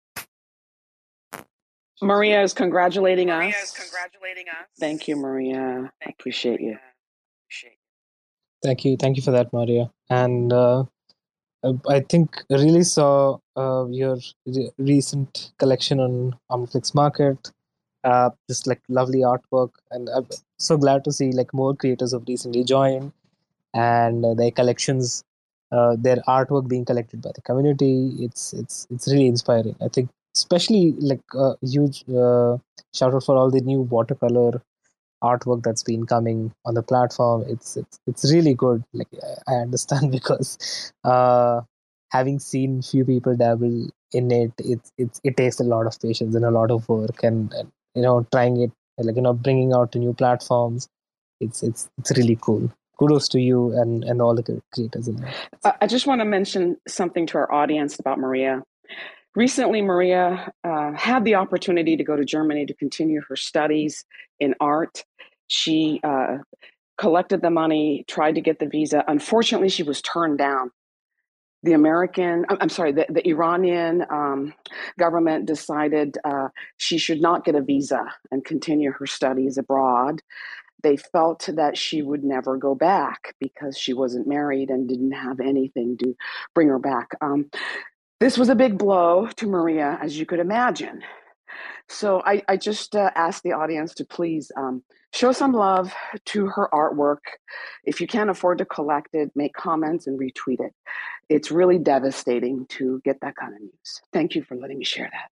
Maria is congratulating us. Thank you, Maria. I appreciate you. Thank you, thank you for that, Maria. And uh, I think I really saw uh, your re- recent collection on Omniflix Market. Uh, just like lovely artwork, and I'm so glad to see like more creators have recently joined, and uh, their collections, uh, their artwork being collected by the community. It's it's it's really inspiring. I think, especially like a uh, huge uh, shout out for all the new watercolor artwork that's been coming on the platform. It's it's it's really good. Like I understand because uh, having seen few people dabble in it, it's it's it takes a lot of patience and a lot of work, and, and you know trying it like you know bringing out to new platforms. It's it's it's really cool. Kudos to you and and all the creators in there. I just want to mention something to our audience about Maria. Recently, Maria uh, had the opportunity to go to Germany to continue her studies in art. She uh, collected the money, tried to get the visa. Unfortunately, she was turned down. The American, I'm sorry, the, the Iranian um, government decided uh, she should not get a visa and continue her studies abroad. They felt that she would never go back because she wasn't married and didn't have anything to bring her back. Um, this was a big blow to Maria, as you could imagine. So I, I just uh, asked the audience to please um, show some love to her artwork. If you can't afford to collect it, make comments and retweet it. It's really devastating to get that kind of news. Thank you for letting me share that.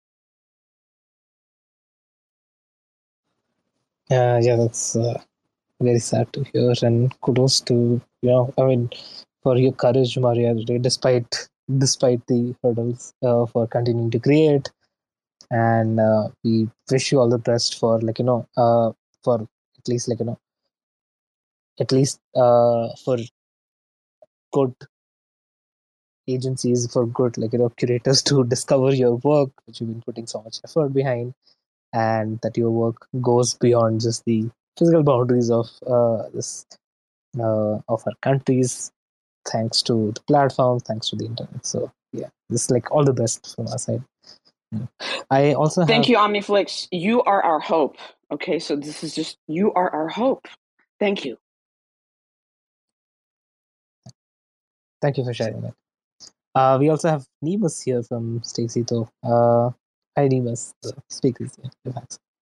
Yeah, yeah, that's uh, very sad to hear, and kudos to you know, I mean, for your courage, Maria, despite despite the hurdles uh, for continuing to create, and uh, we wish you all the best for like you know, uh, for at least like you know, at least uh, for good agencies, for good like you know, curators to discover your work, which you've been putting so much effort behind, and that your work goes beyond just the physical boundaries of uh, this uh, of our countries, thanks to the platform, thanks to the internet. So yeah, just like all the best from our side. I also have. Thank you, Omniflix. You are our hope. Okay, so this is just you are our hope. Thank you. Thank you for sharing that. Uh, we also have Nemus here from Stacy. Though, uh, hi Nemus, the speakers here. Thanks.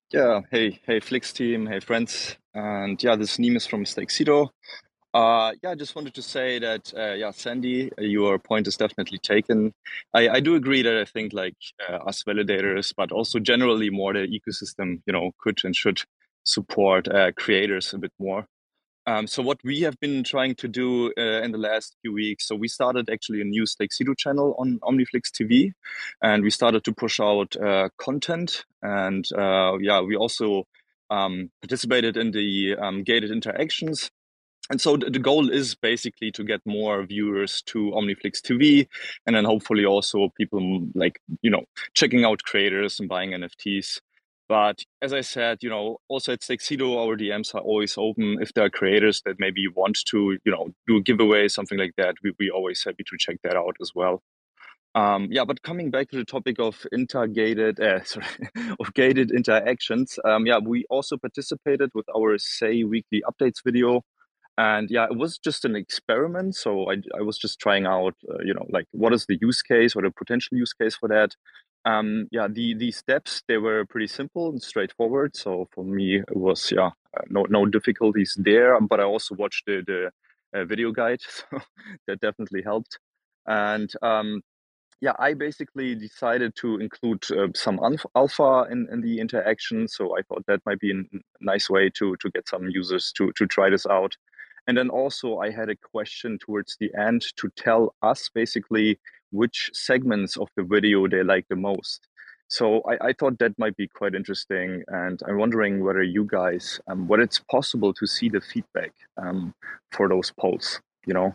Yeah, hey, hey, Flix team, hey, friends. And yeah, this is Nemes from Stakesedo. Uh, yeah, I just wanted to say that, uh, yeah, Sandy, uh, your point is definitely taken. I, I do agree that I think like uh, us validators, but also generally more the ecosystem, you know, could and should support uh, creators a bit more. Um, so what we have been trying to do uh, in the last few weeks, so we started actually a new Stakesedo channel on OmniFlix T V, and we started to push out uh, content. And uh, yeah, we also um, participated in the um, gated interactions. And so the goal is basically to get more viewers to OmniFlix T V, and then hopefully also people like, you know, checking out creators and buying N F Ts. But as I said, you know, also at Stakesedo, our D Ms are always open. If there are creators that maybe want to, you know, do a giveaway, something like that, we we always happy to check that out as well. Um, yeah, but coming back to the topic of intergated, uh, sorry, of gated interactions, um, yeah, we also participated with our Say weekly updates video. And yeah, it was just an experiment. So I, I was just trying out, uh, you know, like what is the use case or the potential use case for that. Um, yeah, the the steps, they were pretty simple and straightforward. So for me, it was, yeah, uh, no no difficulties there. But I also watched the, the uh, video guide, so that definitely helped. And um, yeah, I basically decided to include uh, some alpha- alpha in, in the interaction. So I thought that might be a nice way to to get some users to to try this out. And then also I had a question towards the end to tell us basically which segments of the video they like the most. So I, I thought that might be quite interesting. And I'm wondering whether you guys, um, whether it's possible to see the feedback um, for those polls, you know?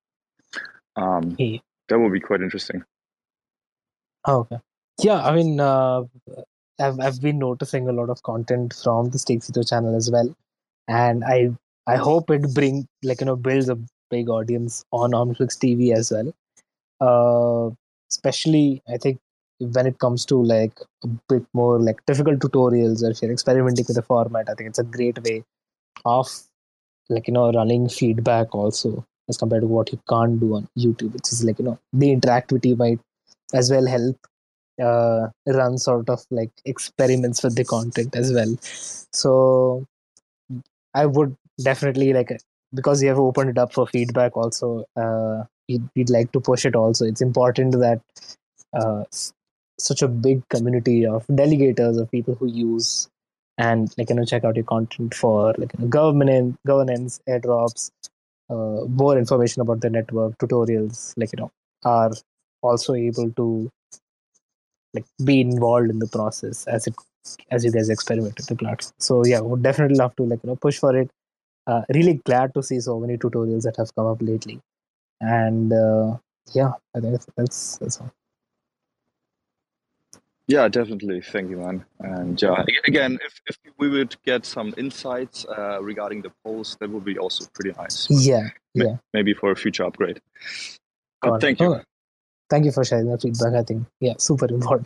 Um, Yeah. that would be quite interesting. Oh, okay. Yeah, I mean, uh, I've I've been noticing a lot of content from the Stakesedo channel as well, and I I hope it bring like you know builds a big audience on OmniFlix T V as well. Uh, especially I think when it comes to like a bit more like difficult tutorials, or if you're experimenting with the format, I think it's a great way of like you know running feedback also as compared to what you can't do on YouTube, which is like you know the interactivity might as well help uh, run sort of like experiments with the content as well. So I would definitely like because you have opened it up for feedback also. Uh, we'd, we'd like to push it also. It's important that uh, s- such a big community of delegators of people who use and like you know check out your content for like you know, governance, governance, airdrops, uh, more information about the network, tutorials, like you know, are also able to like be involved in the process as it as you guys experiment with the platform. So yeah, would definitely love to like you know push for it. Uh, really glad to see so many tutorials that have come up lately, and uh, yeah, I think that's that's all. Yeah, definitely. Thank you, man. And yeah, a- again, if, if we would get some insights uh, regarding the polls, that would be also pretty nice. But Yeah, ma- yeah, maybe for a future upgrade. But got it. thank you. Oh, thank you for sharing that feedback. I think yeah, super important.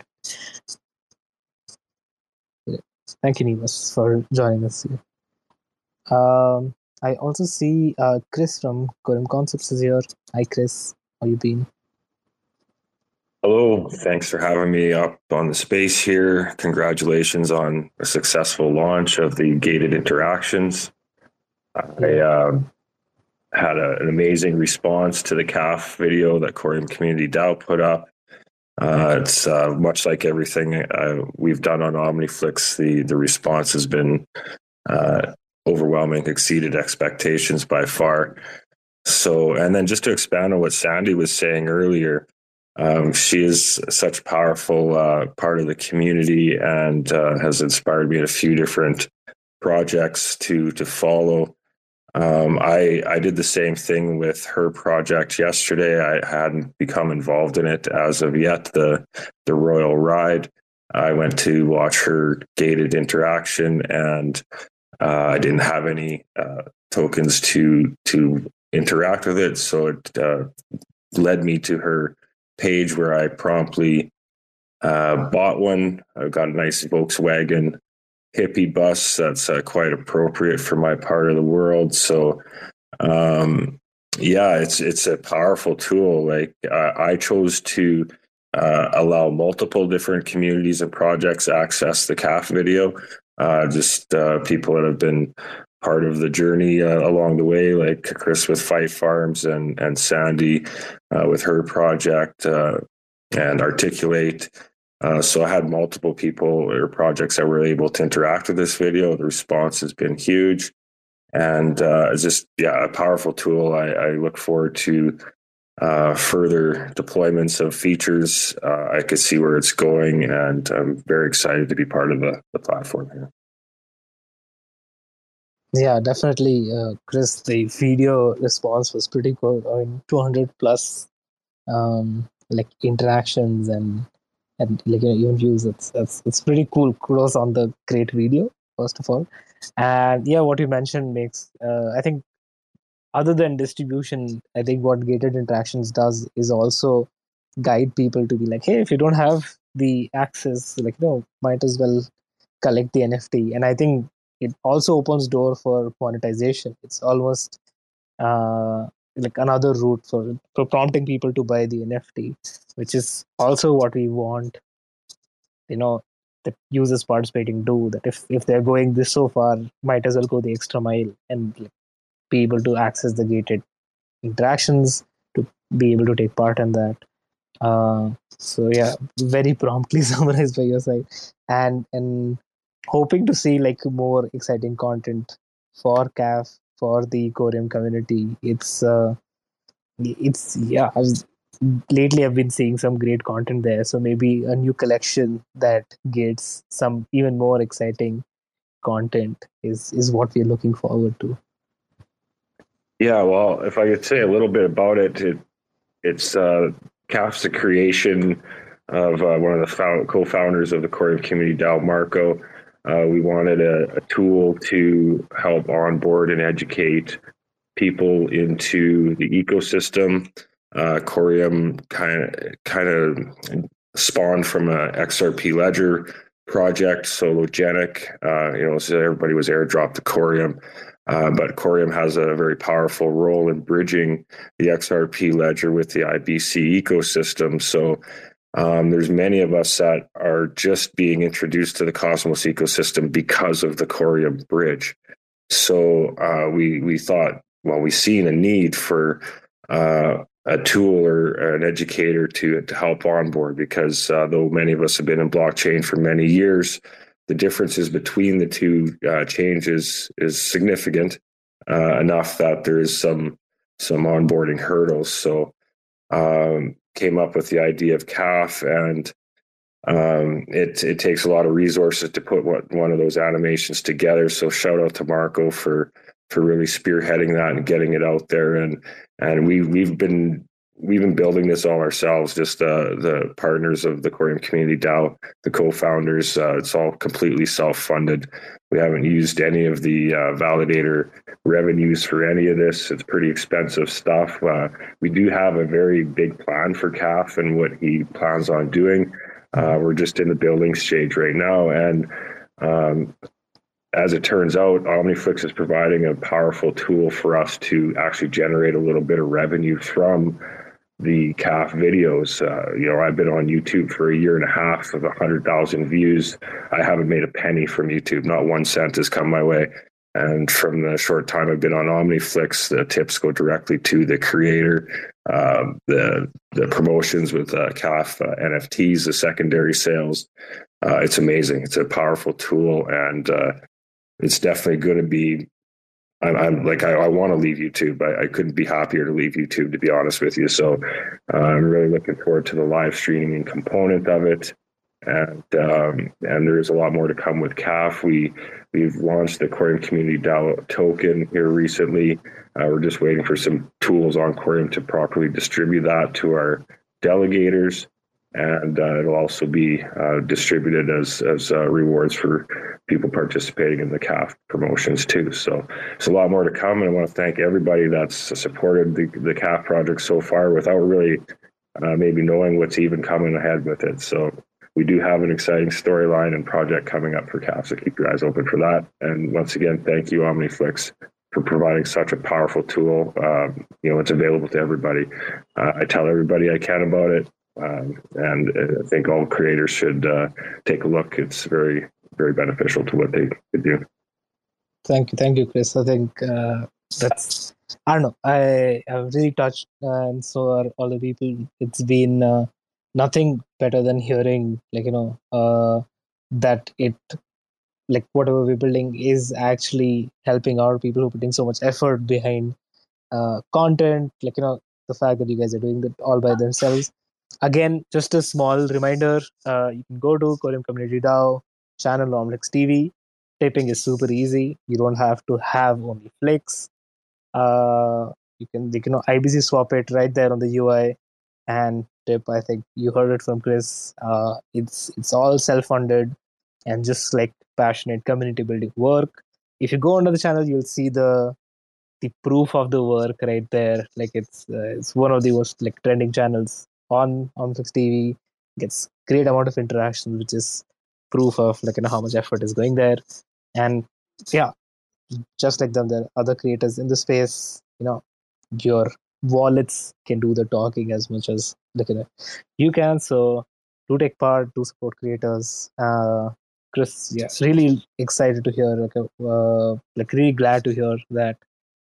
Yeah. Thank you, Nemus, for joining us here. Um, I also see uh, Chris from Quorum Concepts is here. Hi, Chris. How you been? Hello, thanks for having me up on the space here. Congratulations on a successful launch of the gated interactions. I uh, had a, an amazing response to the C A F video that Corium Community DAO put up. Uh, it's uh, much like everything uh, we've done on OmniFlix. The the response has been uh, overwhelming, exceeded expectations by far. So, and then just to expand on what Sandy was saying earlier, um, she is such a powerful uh, part of the community and uh, has inspired me in a few different projects to to follow. Um, I I did the same thing with her project yesterday. I hadn't become involved in it as of yet. The the Royal Ride. I went to watch her gated interaction, and uh, I didn't have any uh, tokens to to interact with it, so it uh, led me to her page where I promptly uh, bought one. I got a nice Volkswagen hippie bus that's uh, quite appropriate for my part of the world. So, um, yeah, it's it's a powerful tool. Like uh, I chose to uh, allow multiple different communities and projects access the C A F video. Uh, just uh, people that have been part of the journey uh, along the way, like Chris with Fife Farms and and Sandy uh, with her project uh, and Articulate. Uh, so I had multiple people or projects that were able to interact with this video. The response has been huge, and uh, it's just yeah a powerful tool. I, I look forward to uh, further deployments of features. Uh, I could see where it's going, and I'm very excited to be part of the, the platform here. Yeah, definitely, uh, Chris. The video response was pretty cool. I mean, two hundred plus um, like interactions and and like you know, even views. It's it's it's pretty cool. Kudos on the great video, first of all. And yeah, what you mentioned makes uh, I think other than distribution, I think what gated interactions does is also guide people to be like, hey, if you don't have the access, like you know, might as well collect the N F T. And I think it also opens door for monetization. It's almost uh, like another route for, for prompting people to buy the N F T, which is also what we want, you know, the users participating do. That if, if they're going this so far, might as well go the extra mile and like, be able to access the gated interactions to be able to take part in that. Uh, so yeah, very promptly summarized by your side, and and hoping to see like more exciting content for C A F, for the Corium community. It's uh, it's yeah. I was, lately, I've been seeing some great content there. So maybe a new collection that gets some even more exciting content is is what we're looking forward to. Yeah, well, if I could say a little bit about it, it it's uh, C A F's the creation of uh, one of the found, co-founders of the Corium community, Dal Marco. Uh, we wanted a, a tool to help onboard and educate people into the ecosystem. Uh, Corium kind of kind of spawned from a X R P Ledger project, Sologenic. Uh, you know, so everybody was airdropped to Corium. Uh, but Corium has a very powerful role in bridging the X R P ledger with the I B C ecosystem. So um, there's many of us that are just being introduced to the Cosmos ecosystem because of the Corium bridge. So uh, we we thought, well, we've seen a need for uh, a tool or an educator to to help onboard, because uh, though many of us have been in blockchain for many years, the differences between the two uh, changes is significant uh, enough that there is some some onboarding hurdles. So um, came up with the idea of C A F, and um, it it takes a lot of resources to put what one of those animations together. So shout out to Marco for for really spearheading that and getting it out there. And and we we've been we've been building this all ourselves, just uh, the partners of the Corium Community DAO, the co-founders. Uh, it's all completely self-funded. We haven't used any of the uh, validator revenues for any of this. It's pretty expensive stuff. Uh, we do have a very big plan for C A F and what he plans on doing. Uh, we're just in the building stage right now. And um, as it turns out, OmniFlix is providing a powerful tool for us to actually generate a little bit of revenue from the C A F videos. Uh, you know, I've been on YouTube for a year and a half with one hundred thousand views. I haven't made a penny from YouTube. Not one cent has come my way. And from the short time I've been on OmniFlix, the tips go directly to the creator. Uh, the the promotions with uh, C A F uh, N F Ts, the secondary sales. Uh, it's amazing. It's a powerful tool, and uh, it's definitely going to be. I'm, I'm like I, I want to leave YouTube. I, I couldn't be happier to leave YouTube, to be honest with you. So uh, I'm really looking forward to the live streaming component of it, and um, and there's a lot more to come with C A F. We we've launched the Corium Community DAO token here recently. Uh, we're just waiting for some tools on Corium to properly distribute that to our delegators, and uh, it'll also be uh, distributed as as uh, rewards for people participating in the C A F promotions too. So it's a lot more to come, and I want to thank everybody that's supported the, the C A F project so far without really uh, maybe knowing what's even coming ahead with it. So we do have an exciting storyline and project coming up for C A F, so keep your eyes open for that. And once again, thank you, OmniFlix, for providing such a powerful tool. Um, you know, it's available to everybody. Uh, I tell everybody I can about it, um, and I think all creators should uh, take a look. It's very very beneficial to what they could do. Thank you, thank you, Chris. I think uh, that's I don't know. I am really touched, uh, and so are all the people. It's been uh, nothing better than hearing, like you know, uh, that it like whatever we're building is actually helping out people who are putting so much effort behind uh, content. Like you know, the fact that you guys are doing that all by themselves. Again, just a small reminder: uh, you can go to Corium Community DAO channel Omniflix T V. Taping is super easy. You don't have to have only Flix. Uh, you can you can I B C swap it right there on the U I and tip. I think you heard it from Chris. Uh, it's it's all self-funded and just like passionate community building work. If you go under the channel, you'll see the the proof of the work right there. Like it's uh, it's one of the most like trending channels on on Flix T V. Gets great amount of interaction, which is proof of like you know how much effort is going there. And yeah, just like them, there are other creators in the space. You know, your wallets can do the talking as much as like you know you can. So do take part, do support creators. Uh, Chris, yeah, really excited to hear. Like, uh, like really glad to hear that,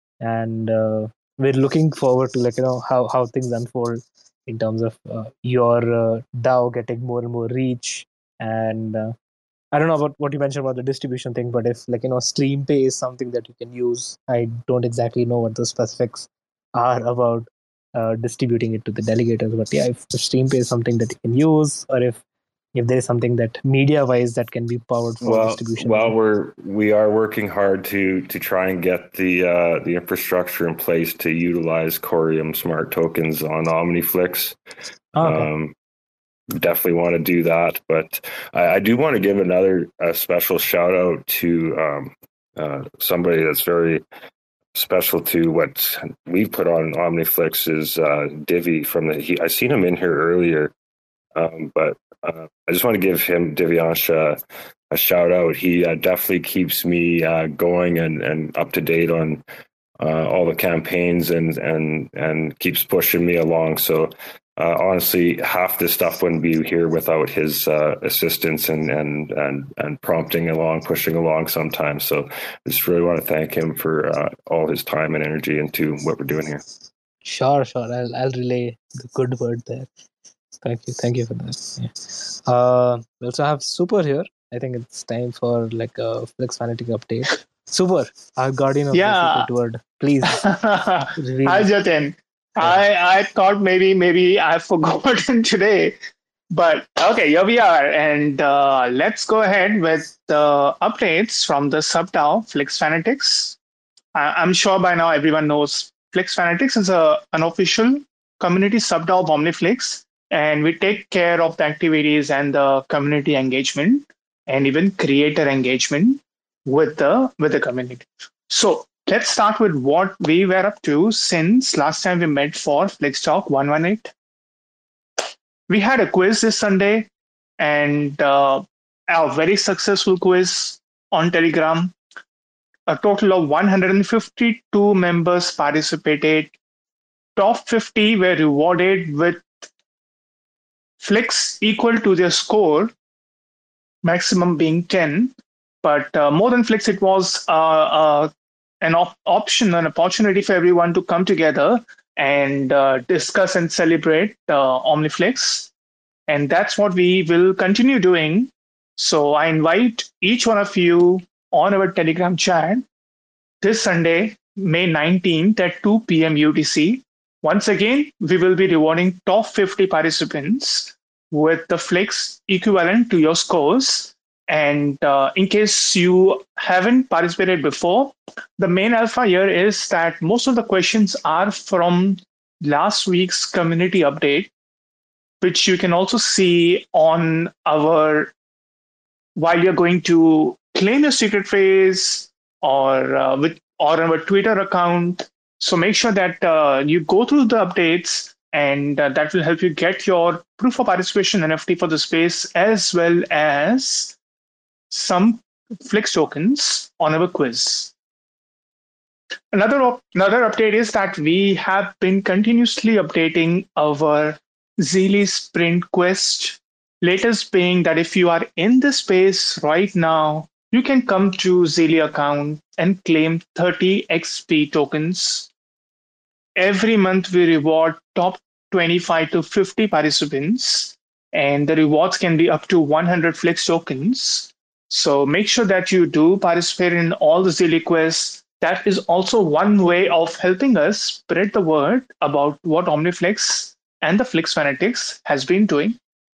and uh, we're looking forward to like you know how how things unfold in terms of uh, your uh, DAO getting more and more reach. And uh, I don't know about what you mentioned about the distribution thing, but if like you know stream pay is something that you can use, I don't exactly know what the specifics are about uh, distributing it to the delegators. But yeah, if the stream pay is something that you can use, or if if there is something that media wise that can be powered for well, distribution. Well, we're we are working hard to to try and get the uh, the infrastructure in place to utilize Corium smart tokens on OmniFlix. Oh, okay. Um, definitely want to do that, but I, I do want to give another a special shout out to um, uh, somebody that's very special to what we've put on OmniFlix is uh, Divi from the. He, I seen him in here earlier, um, but uh, I just want to give him Divyansh uh, a shout out. He uh, definitely keeps me uh, going and, and up to date on uh, all the campaigns and and and keeps pushing me along. So. Uh, honestly, half this stuff wouldn't be here without his uh, assistance and, and and and prompting along, pushing along sometimes. So I just really want to thank him for uh, all his time and energy into what we're doing here. Sure, sure. I'll I'll relay the good word there. Thank you, thank you for that. Yeah. Uh, we also have Super here. I think it's time for like a Flix Fanatic update. Super, our guardian of yeah. the secret word. Please. Hi, Jatin. I, I thought maybe maybe I've forgotten today, but okay, here we are, and uh, let's go ahead with the updates from the sub-DAO Flix Fanatics. I, I'm sure by now everyone knows Flix Fanatics is a unofficial community sub-DAO of OmniFlix, and we take care of the activities and the community engagement and even creator engagement with the with the community. So. Let's start with what we were up to since last time we met for Flix Talk one eighteen. We had a quiz this Sunday and uh, a very successful quiz on Telegram. A total of one hundred fifty-two members participated. Top fifty were rewarded with Flix equal to their score, maximum being ten. But uh, more than Flix, it was uh, uh, an op- option, an opportunity for everyone to come together and uh, discuss and celebrate uh, OmniFlix. And that's what we will continue doing. So I invite each one of you on our Telegram chat this Sunday, May nineteenth at two p.m. U T C. Once again, we will be rewarding top fifty participants with the Flix equivalent to your scores. And uh, in case you haven't participated before, the main alpha here is that most of the questions are from last week's community update, which you can also see on our, while you're going to claim your secret phrase or uh, with or our Twitter account. So make sure that uh, you go through the updates, and uh, that will help you get your proof of participation N F T for the space, as well as some Flix tokens on our quiz. Another, op- another update is that we have been continuously updating our Zeely Sprint Quest Latest being that if you are in this space right now, you can come to Zelia account and claim thirty X P tokens. Every month we reward top twenty-five to fifty participants, and the rewards can be up to one hundred Flix tokens. So make sure that you do participate in all the Zelia quests. That is also one way of helping us spread the word about what OmniFlix and the Flix Fanatics has been doing.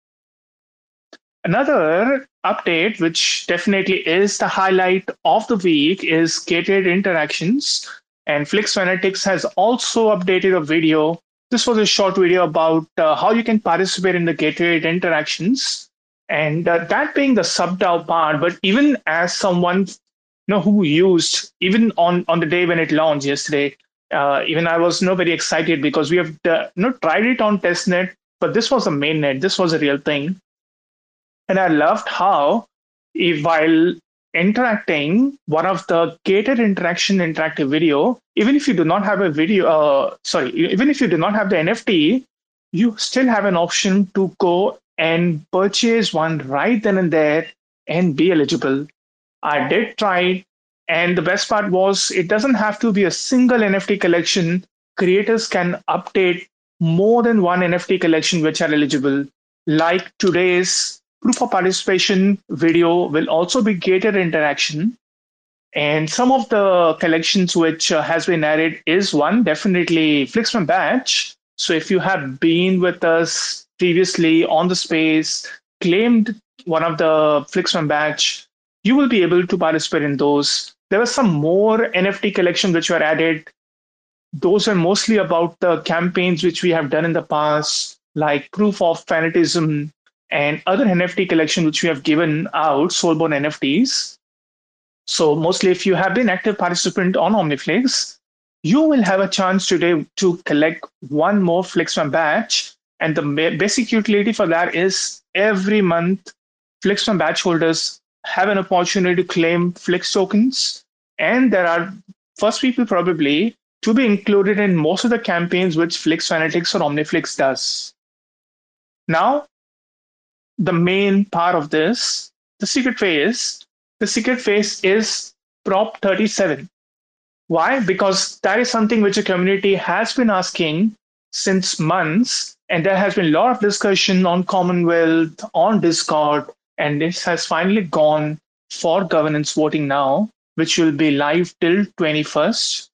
Another update, which definitely is the highlight of the week, is gated interactions. And Flix Fanatics has also updated a video. This was a short video about uh, how you can participate in the gated interactions. And uh, that being the sub-DAO part, but even as someone you know, who used, even on, on the day when it launched yesterday, uh, even I was you know, very excited because we have uh, you know, tried it on testnet, but this was a mainnet. This was a real thing. And I loved how, if, while interacting one of the gated interaction interactive video, even if you do not have a video, uh, sorry, even if you do not have the N F T, you still have an option to go and purchase one right then and there and be eligible. I did try it, and the best part was it doesn't have to be a single N F T collection. Creators can update more than one N F T collection which are eligible. Like today's proof of participation video will also be gated interaction. And some of the collections which uh, has been added is one, definitely Flixman Batch. So if you have been with us previously on the space, claimed one of the Flixman Batch, you will be able to participate in those. There were some more N F T collections which were added. Those are mostly about the campaigns which we have done in the past, like Proof of Fanatism, and other N F T collection which we have given out, Soulborn N F Ts. So mostly if you have been active participant on OmniFlix, you will have a chance today to collect one more Flixman batch. And the basic utility for that is every month, Flixman batch holders have an opportunity to claim Flix tokens. And there are first people probably to be included in most of the campaigns which Flix Fanatics or OmniFlix does. Now, the main part of this, the secret phase, the secret phase is Prop thirty-seven. Why? Because that is something which the community has been asking since months, and there has been a lot of discussion on Commonwealth, on Discord, and this has finally gone for governance voting now, which will be live till twenty-first.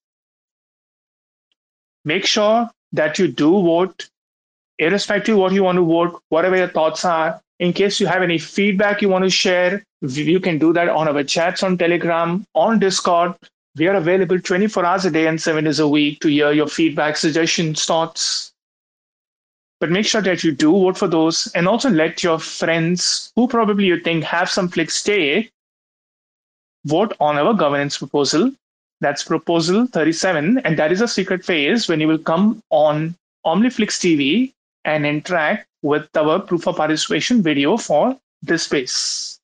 Make sure that you do vote, irrespective of what you want to vote, whatever your thoughts are. In case you have any feedback you want to share, you can do that on our chats on Telegram, on Discord. We are available twenty-four hours a day and seven days a week to hear your feedback, suggestions, thoughts. But make sure that you do vote for those, and also let your friends who probably you think have some Flix stake vote on our governance proposal. That's proposal thirty-seven, and that is a secret phase when you will come on OmniFlix T V and interact with our proof of participation video for this space.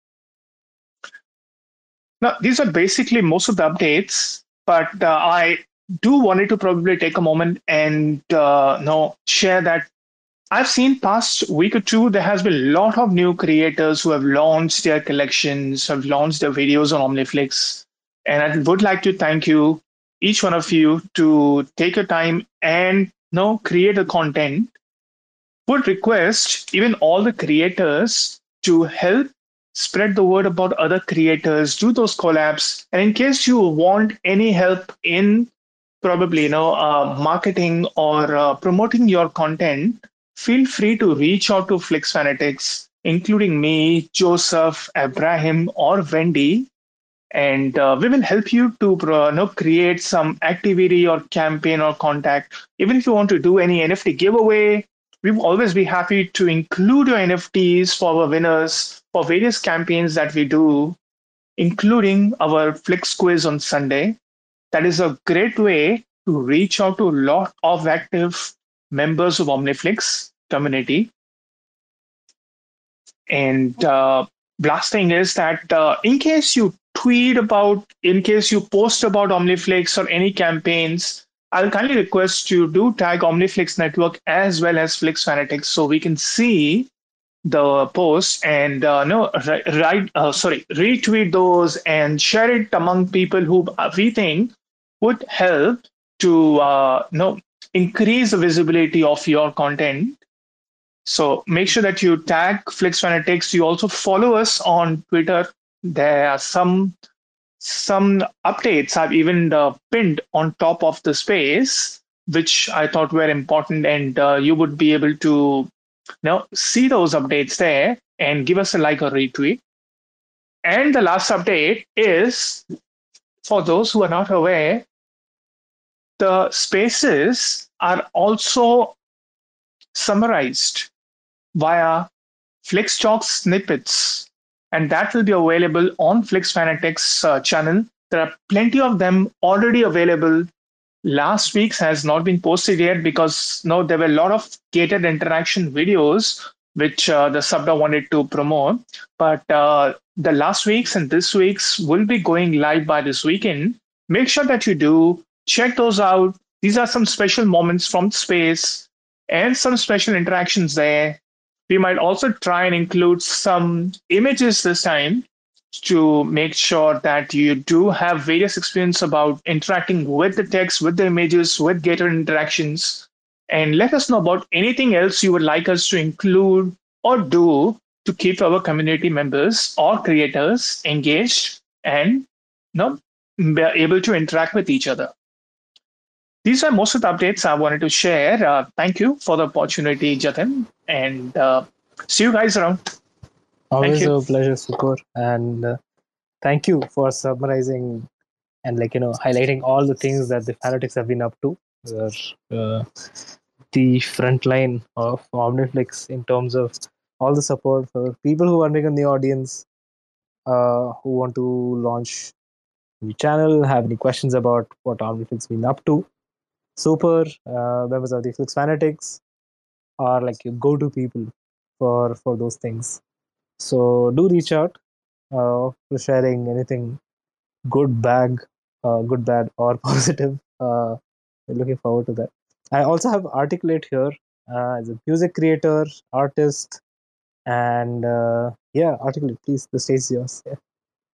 Now, these are basically most of the updates, but uh, I do wanted to probably take a moment and uh, know, share that I've seen past week or two, there has been a lot of new creators who have launched their collections, have launched their videos on OmniFlix. And I would like to thank you, each one of you, to take your time and you know, create the content. Would request even all the creators to help spread the word about other creators, do those collabs. And in case you want any help in probably you know uh, marketing or uh, promoting your content, feel free to reach out to Flix Fanatics, including me, Joseph, Abraham, or Wendy. And uh, we will help you to uh, you know, create some activity or campaign or contact. Even if you want to do any N F T giveaway, we will always be happy to include your N F Ts for our winners for various campaigns that we do, including our Flix quiz on Sunday. That is a great way to reach out to a lot of active members of OmniFlix community. And uh, last thing is that uh, in case you tweet about, in case you post about OmniFlix or any campaigns, I'll kindly request you do tag OmniFlix Network as well as Flix Fanatics so we can see the post and uh, no right uh, sorry retweet those and share it among people who we think would help to uh, no increase the visibility of your content. So make sure that you tag Flix Fanatics. You also follow us on Twitter. There are some some updates I've even uh, pinned on top of the space, which I thought were important, and uh, you would be able to now see those updates there and give us a like or retweet. And the last update is for those who are not aware, the spaces are also summarized via Flix Talk snippets, and that will be available on Flix Fanatics uh, channel. There are plenty of them already available. Last week's has not been posted yet because no, there were a lot of gated interaction videos which uh, the Subda wanted to promote. But uh, the last week's and this week's will be going live by this weekend. Make sure that you do check those out. These are some special moments from space and some special interactions there. We might also try and include some images this time to make sure that you do have various experience about interacting with the text, with the images, with gated interactions. And let us know about anything else you would like us to include or do to keep our community members or creators engaged and you know, be able to interact with each other. These are most of the updates I wanted to share. Uh, thank you for the opportunity, Jatin, and uh, see you guys around. Always a pleasure, Sukur, and uh, thank you for summarizing and like you know highlighting all the things that the Fanatics have been up to. Uh, uh, the front line of Omniflix in terms of all the support for people who are in the audience, uh, who want to launch a new channel, have any questions about what Omniflix been up to. Super uh, members of the Flix Fanatics are like your go-to people for for those things. So do reach out uh, for sharing anything good, bad, uh, good, bad, or positive. Uh, we're looking forward to that. I also have Articulate here uh, as a music creator, artist, and uh, yeah, Articulate, please, the stage is yours. Yeah.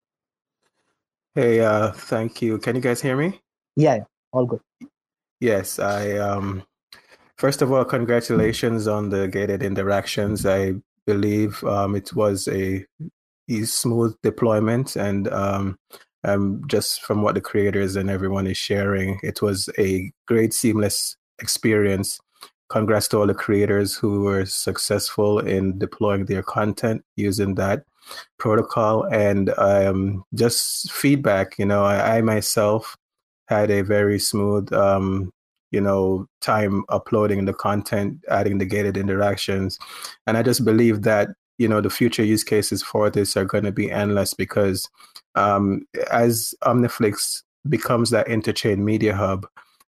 Hey, uh, thank you. Can you guys hear me? Yeah, yeah, all good. Yes, I. Um, first of all, congratulations on the gated interactions. I believe um, it was a, a smooth deployment, and um, um, just from what the creators and everyone is sharing, it was a great seamless experience. Congrats to all the creators who were successful in deploying their content using that protocol, and um, just feedback. You know, I, I myself had a very smooth, um, you know, time uploading the content, adding the gated interactions. And I just believe that, you know, the future use cases for this are going to be endless because um, as Omniflix becomes that interchain media hub,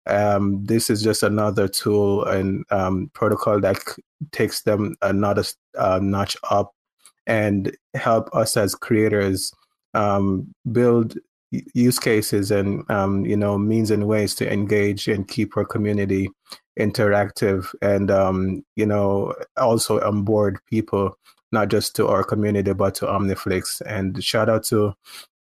um, this is just another tool and um, protocol that c- takes them another uh, notch up and help us as creators um, build use cases and um, you know means and ways to engage and keep our community interactive and um, you know also onboard people not just to our community but to Omniflix. And shout out to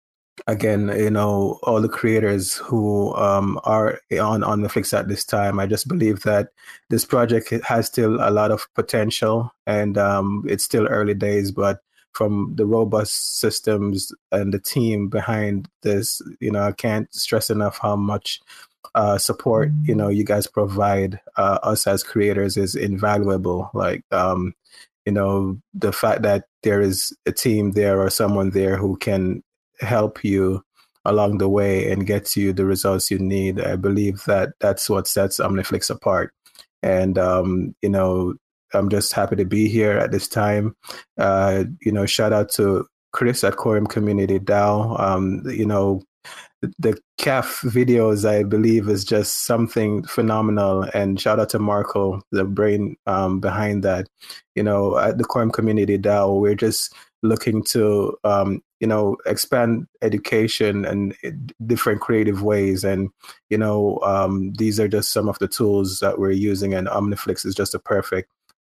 again you know all the creators who um, are on Omniflix at this time. I just believe that this project has still a lot of potential and um, it's still early days, but from the robust systems and the team behind this, you know, I can't stress enough how much uh, support, you know, you guys provide uh, us as creators is invaluable. Like, um, you know, the fact that there is a team there or someone there who can help you along the way and get you the results you need. I believe that that's what sets Omniflix apart. And, um, you know, I'm just happy to be here at this time. Uh, you know, shout out to Chris at Quorum Community DAO. Um, you know, the C A F videos, I believe, is just something phenomenal. And shout out to Marco, the brain um, behind that. You know, at the Quorum Community DAO, we're just looking to, um, you know, expand education and different creative ways. And, you know, um, these are just some of the tools that we're using, and Omniflix is just a perfect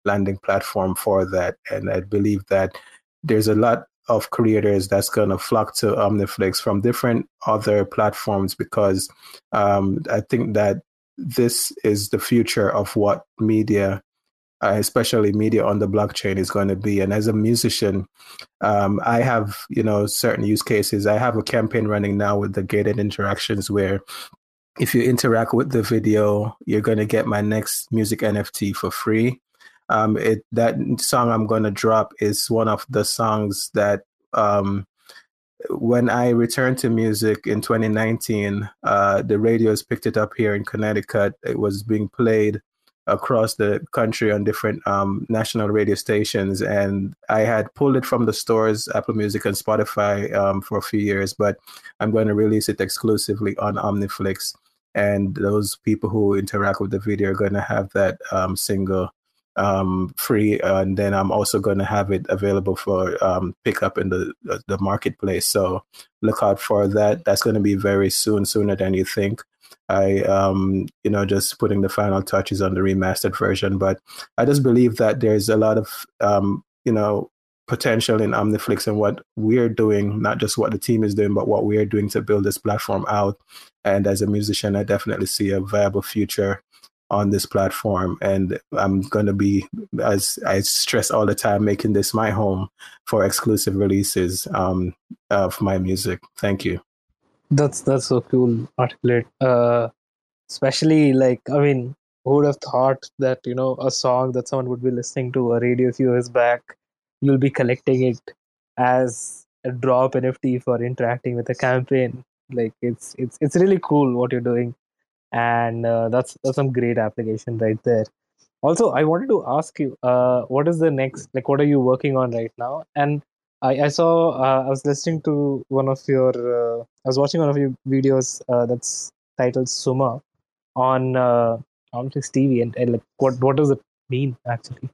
landing platform for that. And I believe that there's a lot of creators that's going to flock to Omniflix from different other platforms, because um, I think that this is the future of what media, uh, especially media on the blockchain, is going to be. And as a musician, um, I have, you know, certain use cases. I have a campaign running now with the gated interactions where if you interact with the video, you're going to get my next music N F T for free. Um, it that song I'm going to drop is one of the songs that um, when I returned to music in twenty nineteen, uh, the radios picked it up here in Connecticut. It was being played across the country on different um, national radio stations. And I had pulled it from the stores, Apple Music and Spotify, um, for a few years, but I'm going to release it exclusively on Omniflix. And those people who interact with the video are going to have that um, single um, free. And then I'm also going to have it available for um, pickup in the, the marketplace. So look out for that. That's going to be very soon, sooner than you think. I, um, you know, just putting the final touches on the remastered version. But I just believe that there's a lot of, um, you know, potential in Omniflix and what we're doing, not just what the team is doing, but what we're doing to build this platform out. And as a musician, I definitely see a viable future on this platform. And I'm going to be, as I stress all the time, making this my home for exclusive releases um, of my music. Thank you. That's that's so cool, Articulate. Uh, especially like, I mean, who would have thought that, you know, a song that someone would be listening to a radio a few years back, you'll be collecting it as a drop N F T for interacting with a campaign. Like it's it's it's really cool what you're doing, and uh, that's that's some great application right there. Also, I wanted to ask you, uh, what is the next? Like, what are you working on right now? And I, I saw, uh, I was listening to one of your, uh, I was watching one of your videos uh, that's titled Suma on uh, on Netflix T V, and, and like, what what does it mean actually?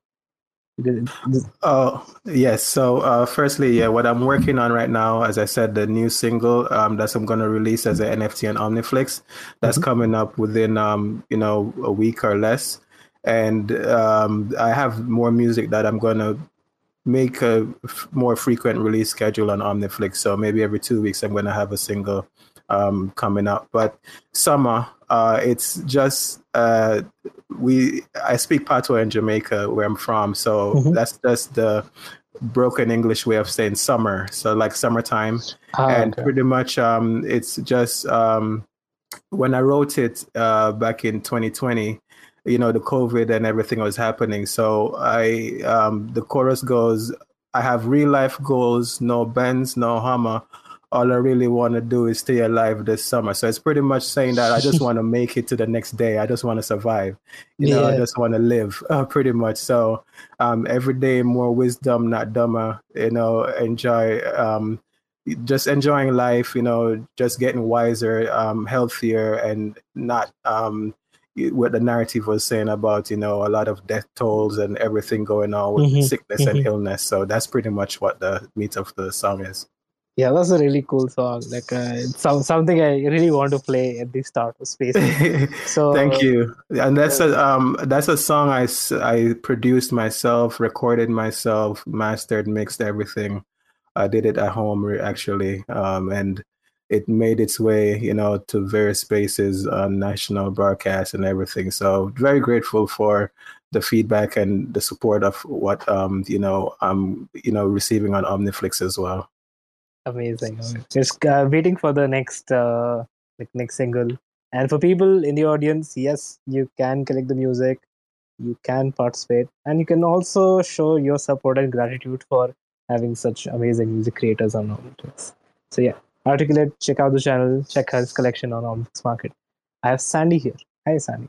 Oh, yes. So, uh, firstly, yeah, what I'm working on right now, as I said, the new single um, that I'm going to release as an N F T on Omniflix, that's mm-hmm. coming up within, um, you know, a week or less. And um, I have more music that I'm going to make a f- more frequent release schedule on Omniflix. So maybe every two weeks, I'm going to have a single um, coming up. But summer, uh, it's just, uh, we, I speak Patois in Jamaica, where I'm from. So mm-hmm. that's just the broken English way of saying summer. So like summertime. Ah, and okay. pretty much um, it's just, um, when I wrote it uh, back in twenty twenty, you know, the COVID and everything was happening. So I, um, the chorus goes, I have real life goals, no Benz, no Hummer. All I really want to do is stay alive this summer. So it's pretty much saying that I just want to make it to the next day. I just want to survive. You yeah. know, I just want to live uh, pretty much. So um, every day, more wisdom, not dumber, you know, enjoy, um, just enjoying life, you know, just getting wiser, um, healthier, and not um, what the narrative was saying about, you know, a lot of death tolls and everything going on with mm-hmm. sickness mm-hmm. and illness. So that's pretty much what the meat of the song is. Yeah, that's a really cool song. Like, uh, it's some, something I really want to play at the start of Space. So thank you. And that's a um that's a song I, I produced myself, recorded myself, mastered, mixed everything. I did it at home actually, um, and it made its way, you know, to various spaces on national broadcasts and everything. So very grateful for the feedback and the support of what um you know I'm you know receiving on Omniflix as well. Amazing. Just uh, waiting for the next uh, like next single. And for people in the audience, yes, you can collect the music, you can participate, and you can also show your support and gratitude for having such amazing music creators on Omniflix. So yeah, Articulate, check out the channel, check his collection on Omniflix Market. I have Sandy here. Hi, Sandy.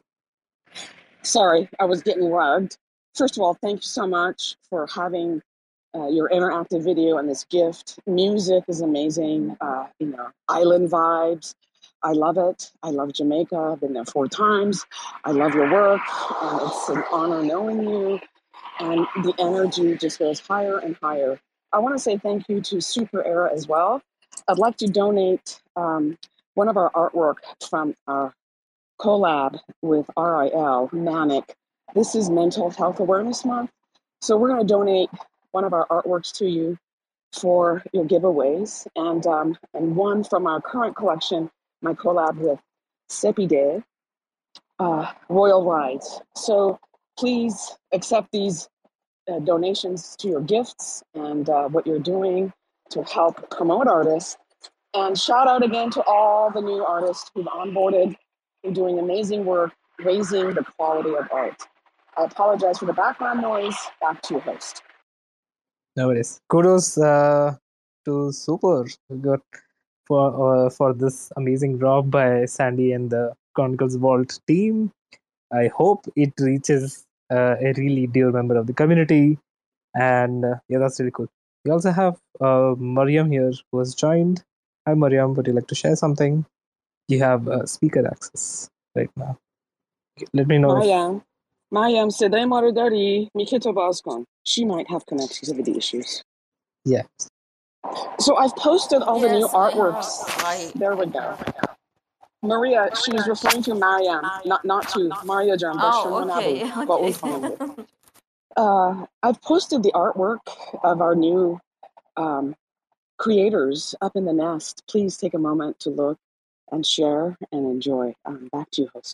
Sorry, I was getting rugged. First of all, thank you so much for having Uh, your interactive video and this gift. Music is amazing. Uh, you know, island vibes. I love it. I love Jamaica. I've been there four times. I love your work. Uh, it's an honor knowing you. And the energy just goes higher and higher. I want to say thank you to Super Era as well. I'd like to donate um, one of our artwork from our collab with R I L, Manic, this is Mental Health Awareness Month. So we're going to donate one of our artworks to you for your giveaways. And um, and one from our current collection, my collab with Sepide, uh, Royal Rides. So please accept these uh, donations to your gifts and uh, what you're doing to help promote artists. And shout out again to all the new artists who've onboarded, who are doing amazing work, raising the quality of art. I apologize for the background noise. Back to your host. No worries. Kudos uh, to Super got for uh, for this amazing drop by Sandy and the Chronicles Vault team. I hope it reaches uh, a really dear member of the community, and uh, yeah, that's really cool. We also have uh, Mariam here who has joined. Hi, Mariam. Would you like to share something? You have uh, speaker access right now. Okay, let me know. Mariam, Mariam, صدای ما رو داری؟ میکه تو باز کن. She might have connectivity issues. Yeah. So I've posted all the new Yes, I artworks. have. I There we go. Maria, she's referring to Mariam, not not to Maria Jam, but oh, Shimon okay, Abu, but we'll find okay. it. Uh, I've posted the artwork of our new um, creators up in the nest. Please take a moment to look and share and enjoy. Um, back to you, host.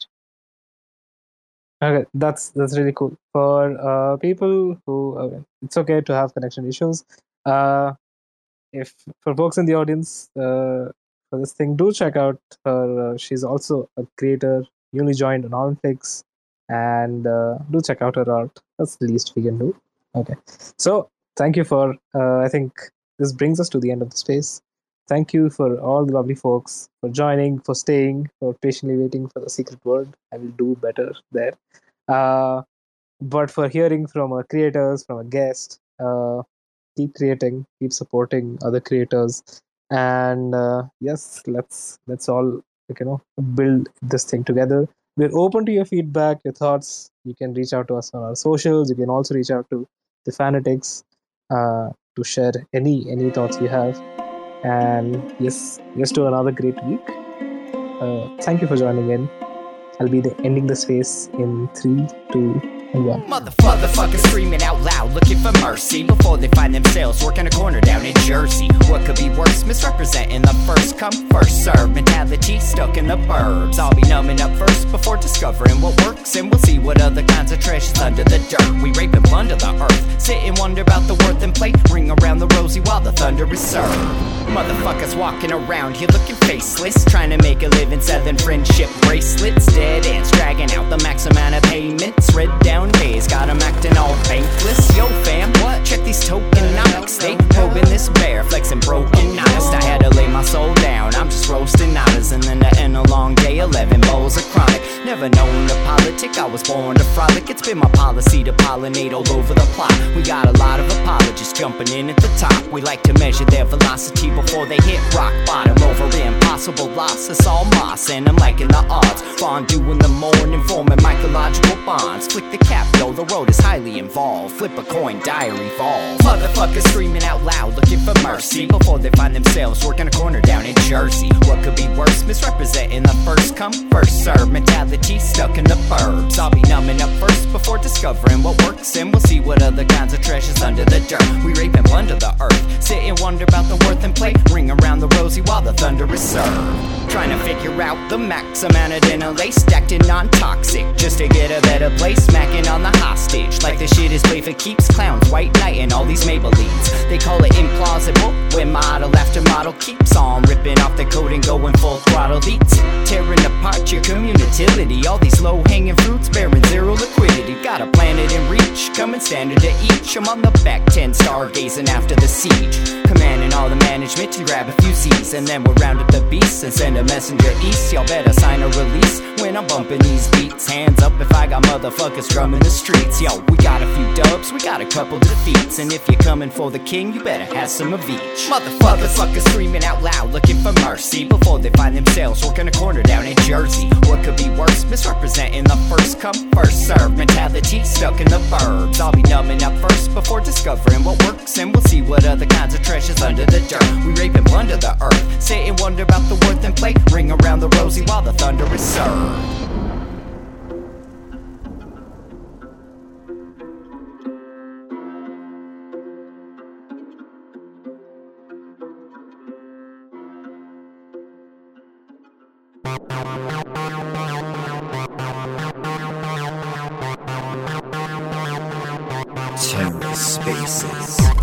Okay, that's that's really cool. For uh, people who, uh, it's okay to have connection issues. Uh, if for folks in the audience, uh, for this thing, do check out her. Uh, she's also a creator, newly joined on Olympics, and uh, do check out her art. That's the least we can do. Okay, so thank you for. Uh, I think this brings us to the end of the space. Thank you for all the lovely folks for joining, for staying, for patiently waiting for the secret word. I will do better there. Uh, but for hearing from our creators, from a guest, uh, keep creating, keep supporting other creators, and uh, yes, let's let's all like, you know build this thing together. We're open to your feedback, your thoughts. You can reach out to us on our socials. You can also reach out to the Fanatics uh, to share any any thoughts you have. And yes, here's to another great week. Uh, thank you for joining in. I'll be the ending the space in three, two, and one. Motherfuckers screaming out loud, looking for mercy before they find themselves working a corner down in Jersey. What could be worse? Misrepresenting the first come, first serve mentality stuck in the burbs. I'll be numbing up first before discovering what works, and we'll see what other kinds of treasures under the dirt. We rape and plunder the earth, sit and wonder about the worth and play. Ring around the rosy while the thunder is served. Motherfuckers walking around here looking faceless, trying to make a living selling friendship bracelets. Dead ends dragging out the max amount of payments. Red down days got them acting all bankless. Yo fam, what? Check these tokenomics. They probing this bear, flexing broken honest. I had to lay my soul down, I'm just roasting honors. And then to end a long day, eleven bowls of chronic. Never known to politic, I was born to frolic. It's been my policy to pollinate all over the plot. We got a lot of apologists jumping in at the top. We like to measure their velocity before they hit rock bottom. Over impossible loss, it's all moss, and I'm liking the odds. Fondue in the morning, forming mycological bonds. Flick the cap, yo, the road is highly involved. Flip a coin, diary falls. Motherfuckers screaming out loud, looking for mercy before they find themselves working a corner down in Jersey. What could be worse? Misrepresenting the first come, first serve mentality stuck in the burbs. I'll be numbing up first before discovering what works, and we'll see what other kinds of treasures under the dirt. We rape and plunder the earth, sit and wonder about the worth and play. Ring around the rosy while the thunder is served. Trying to figure out the max amount of dinner lace, stacked in non-toxic, just to get a better place. Smacking on the hostage like the shit is played for keeps. Clowns, white knight, and all these Maybellines. They call it implausible when model after model keeps on ripping off the coat and going full throttle beats, tearing apart your community. All these low-hanging fruits bearing zero liquidity. Got a planet in reach, coming standard to each. I'm on the back ten, stargazing after the siege, commanding all the management to grab a few C's, and then we'll round up the beasts and send a messenger east. Y'all better sign a release when I'm bumping these beats. Hands up if I got motherfuckers drumming the streets. Yo, we got a few dubs, we got a couple defeats, and if you're coming for the king, you better have some of each. Motherfuckers screaming out loud, looking for mercy before they find themselves working a corner down in Jersey. What could be worse? Misrepresenting the first come, first serve mentality stuck in the burbs. I'll be numbing up first before discovering what works, and we'll see what other kinds of treasures under the dirt. We rape and plunder the earth, sit and wonder about the worth and play. Ring around the rosy while the thunder is served. spaces.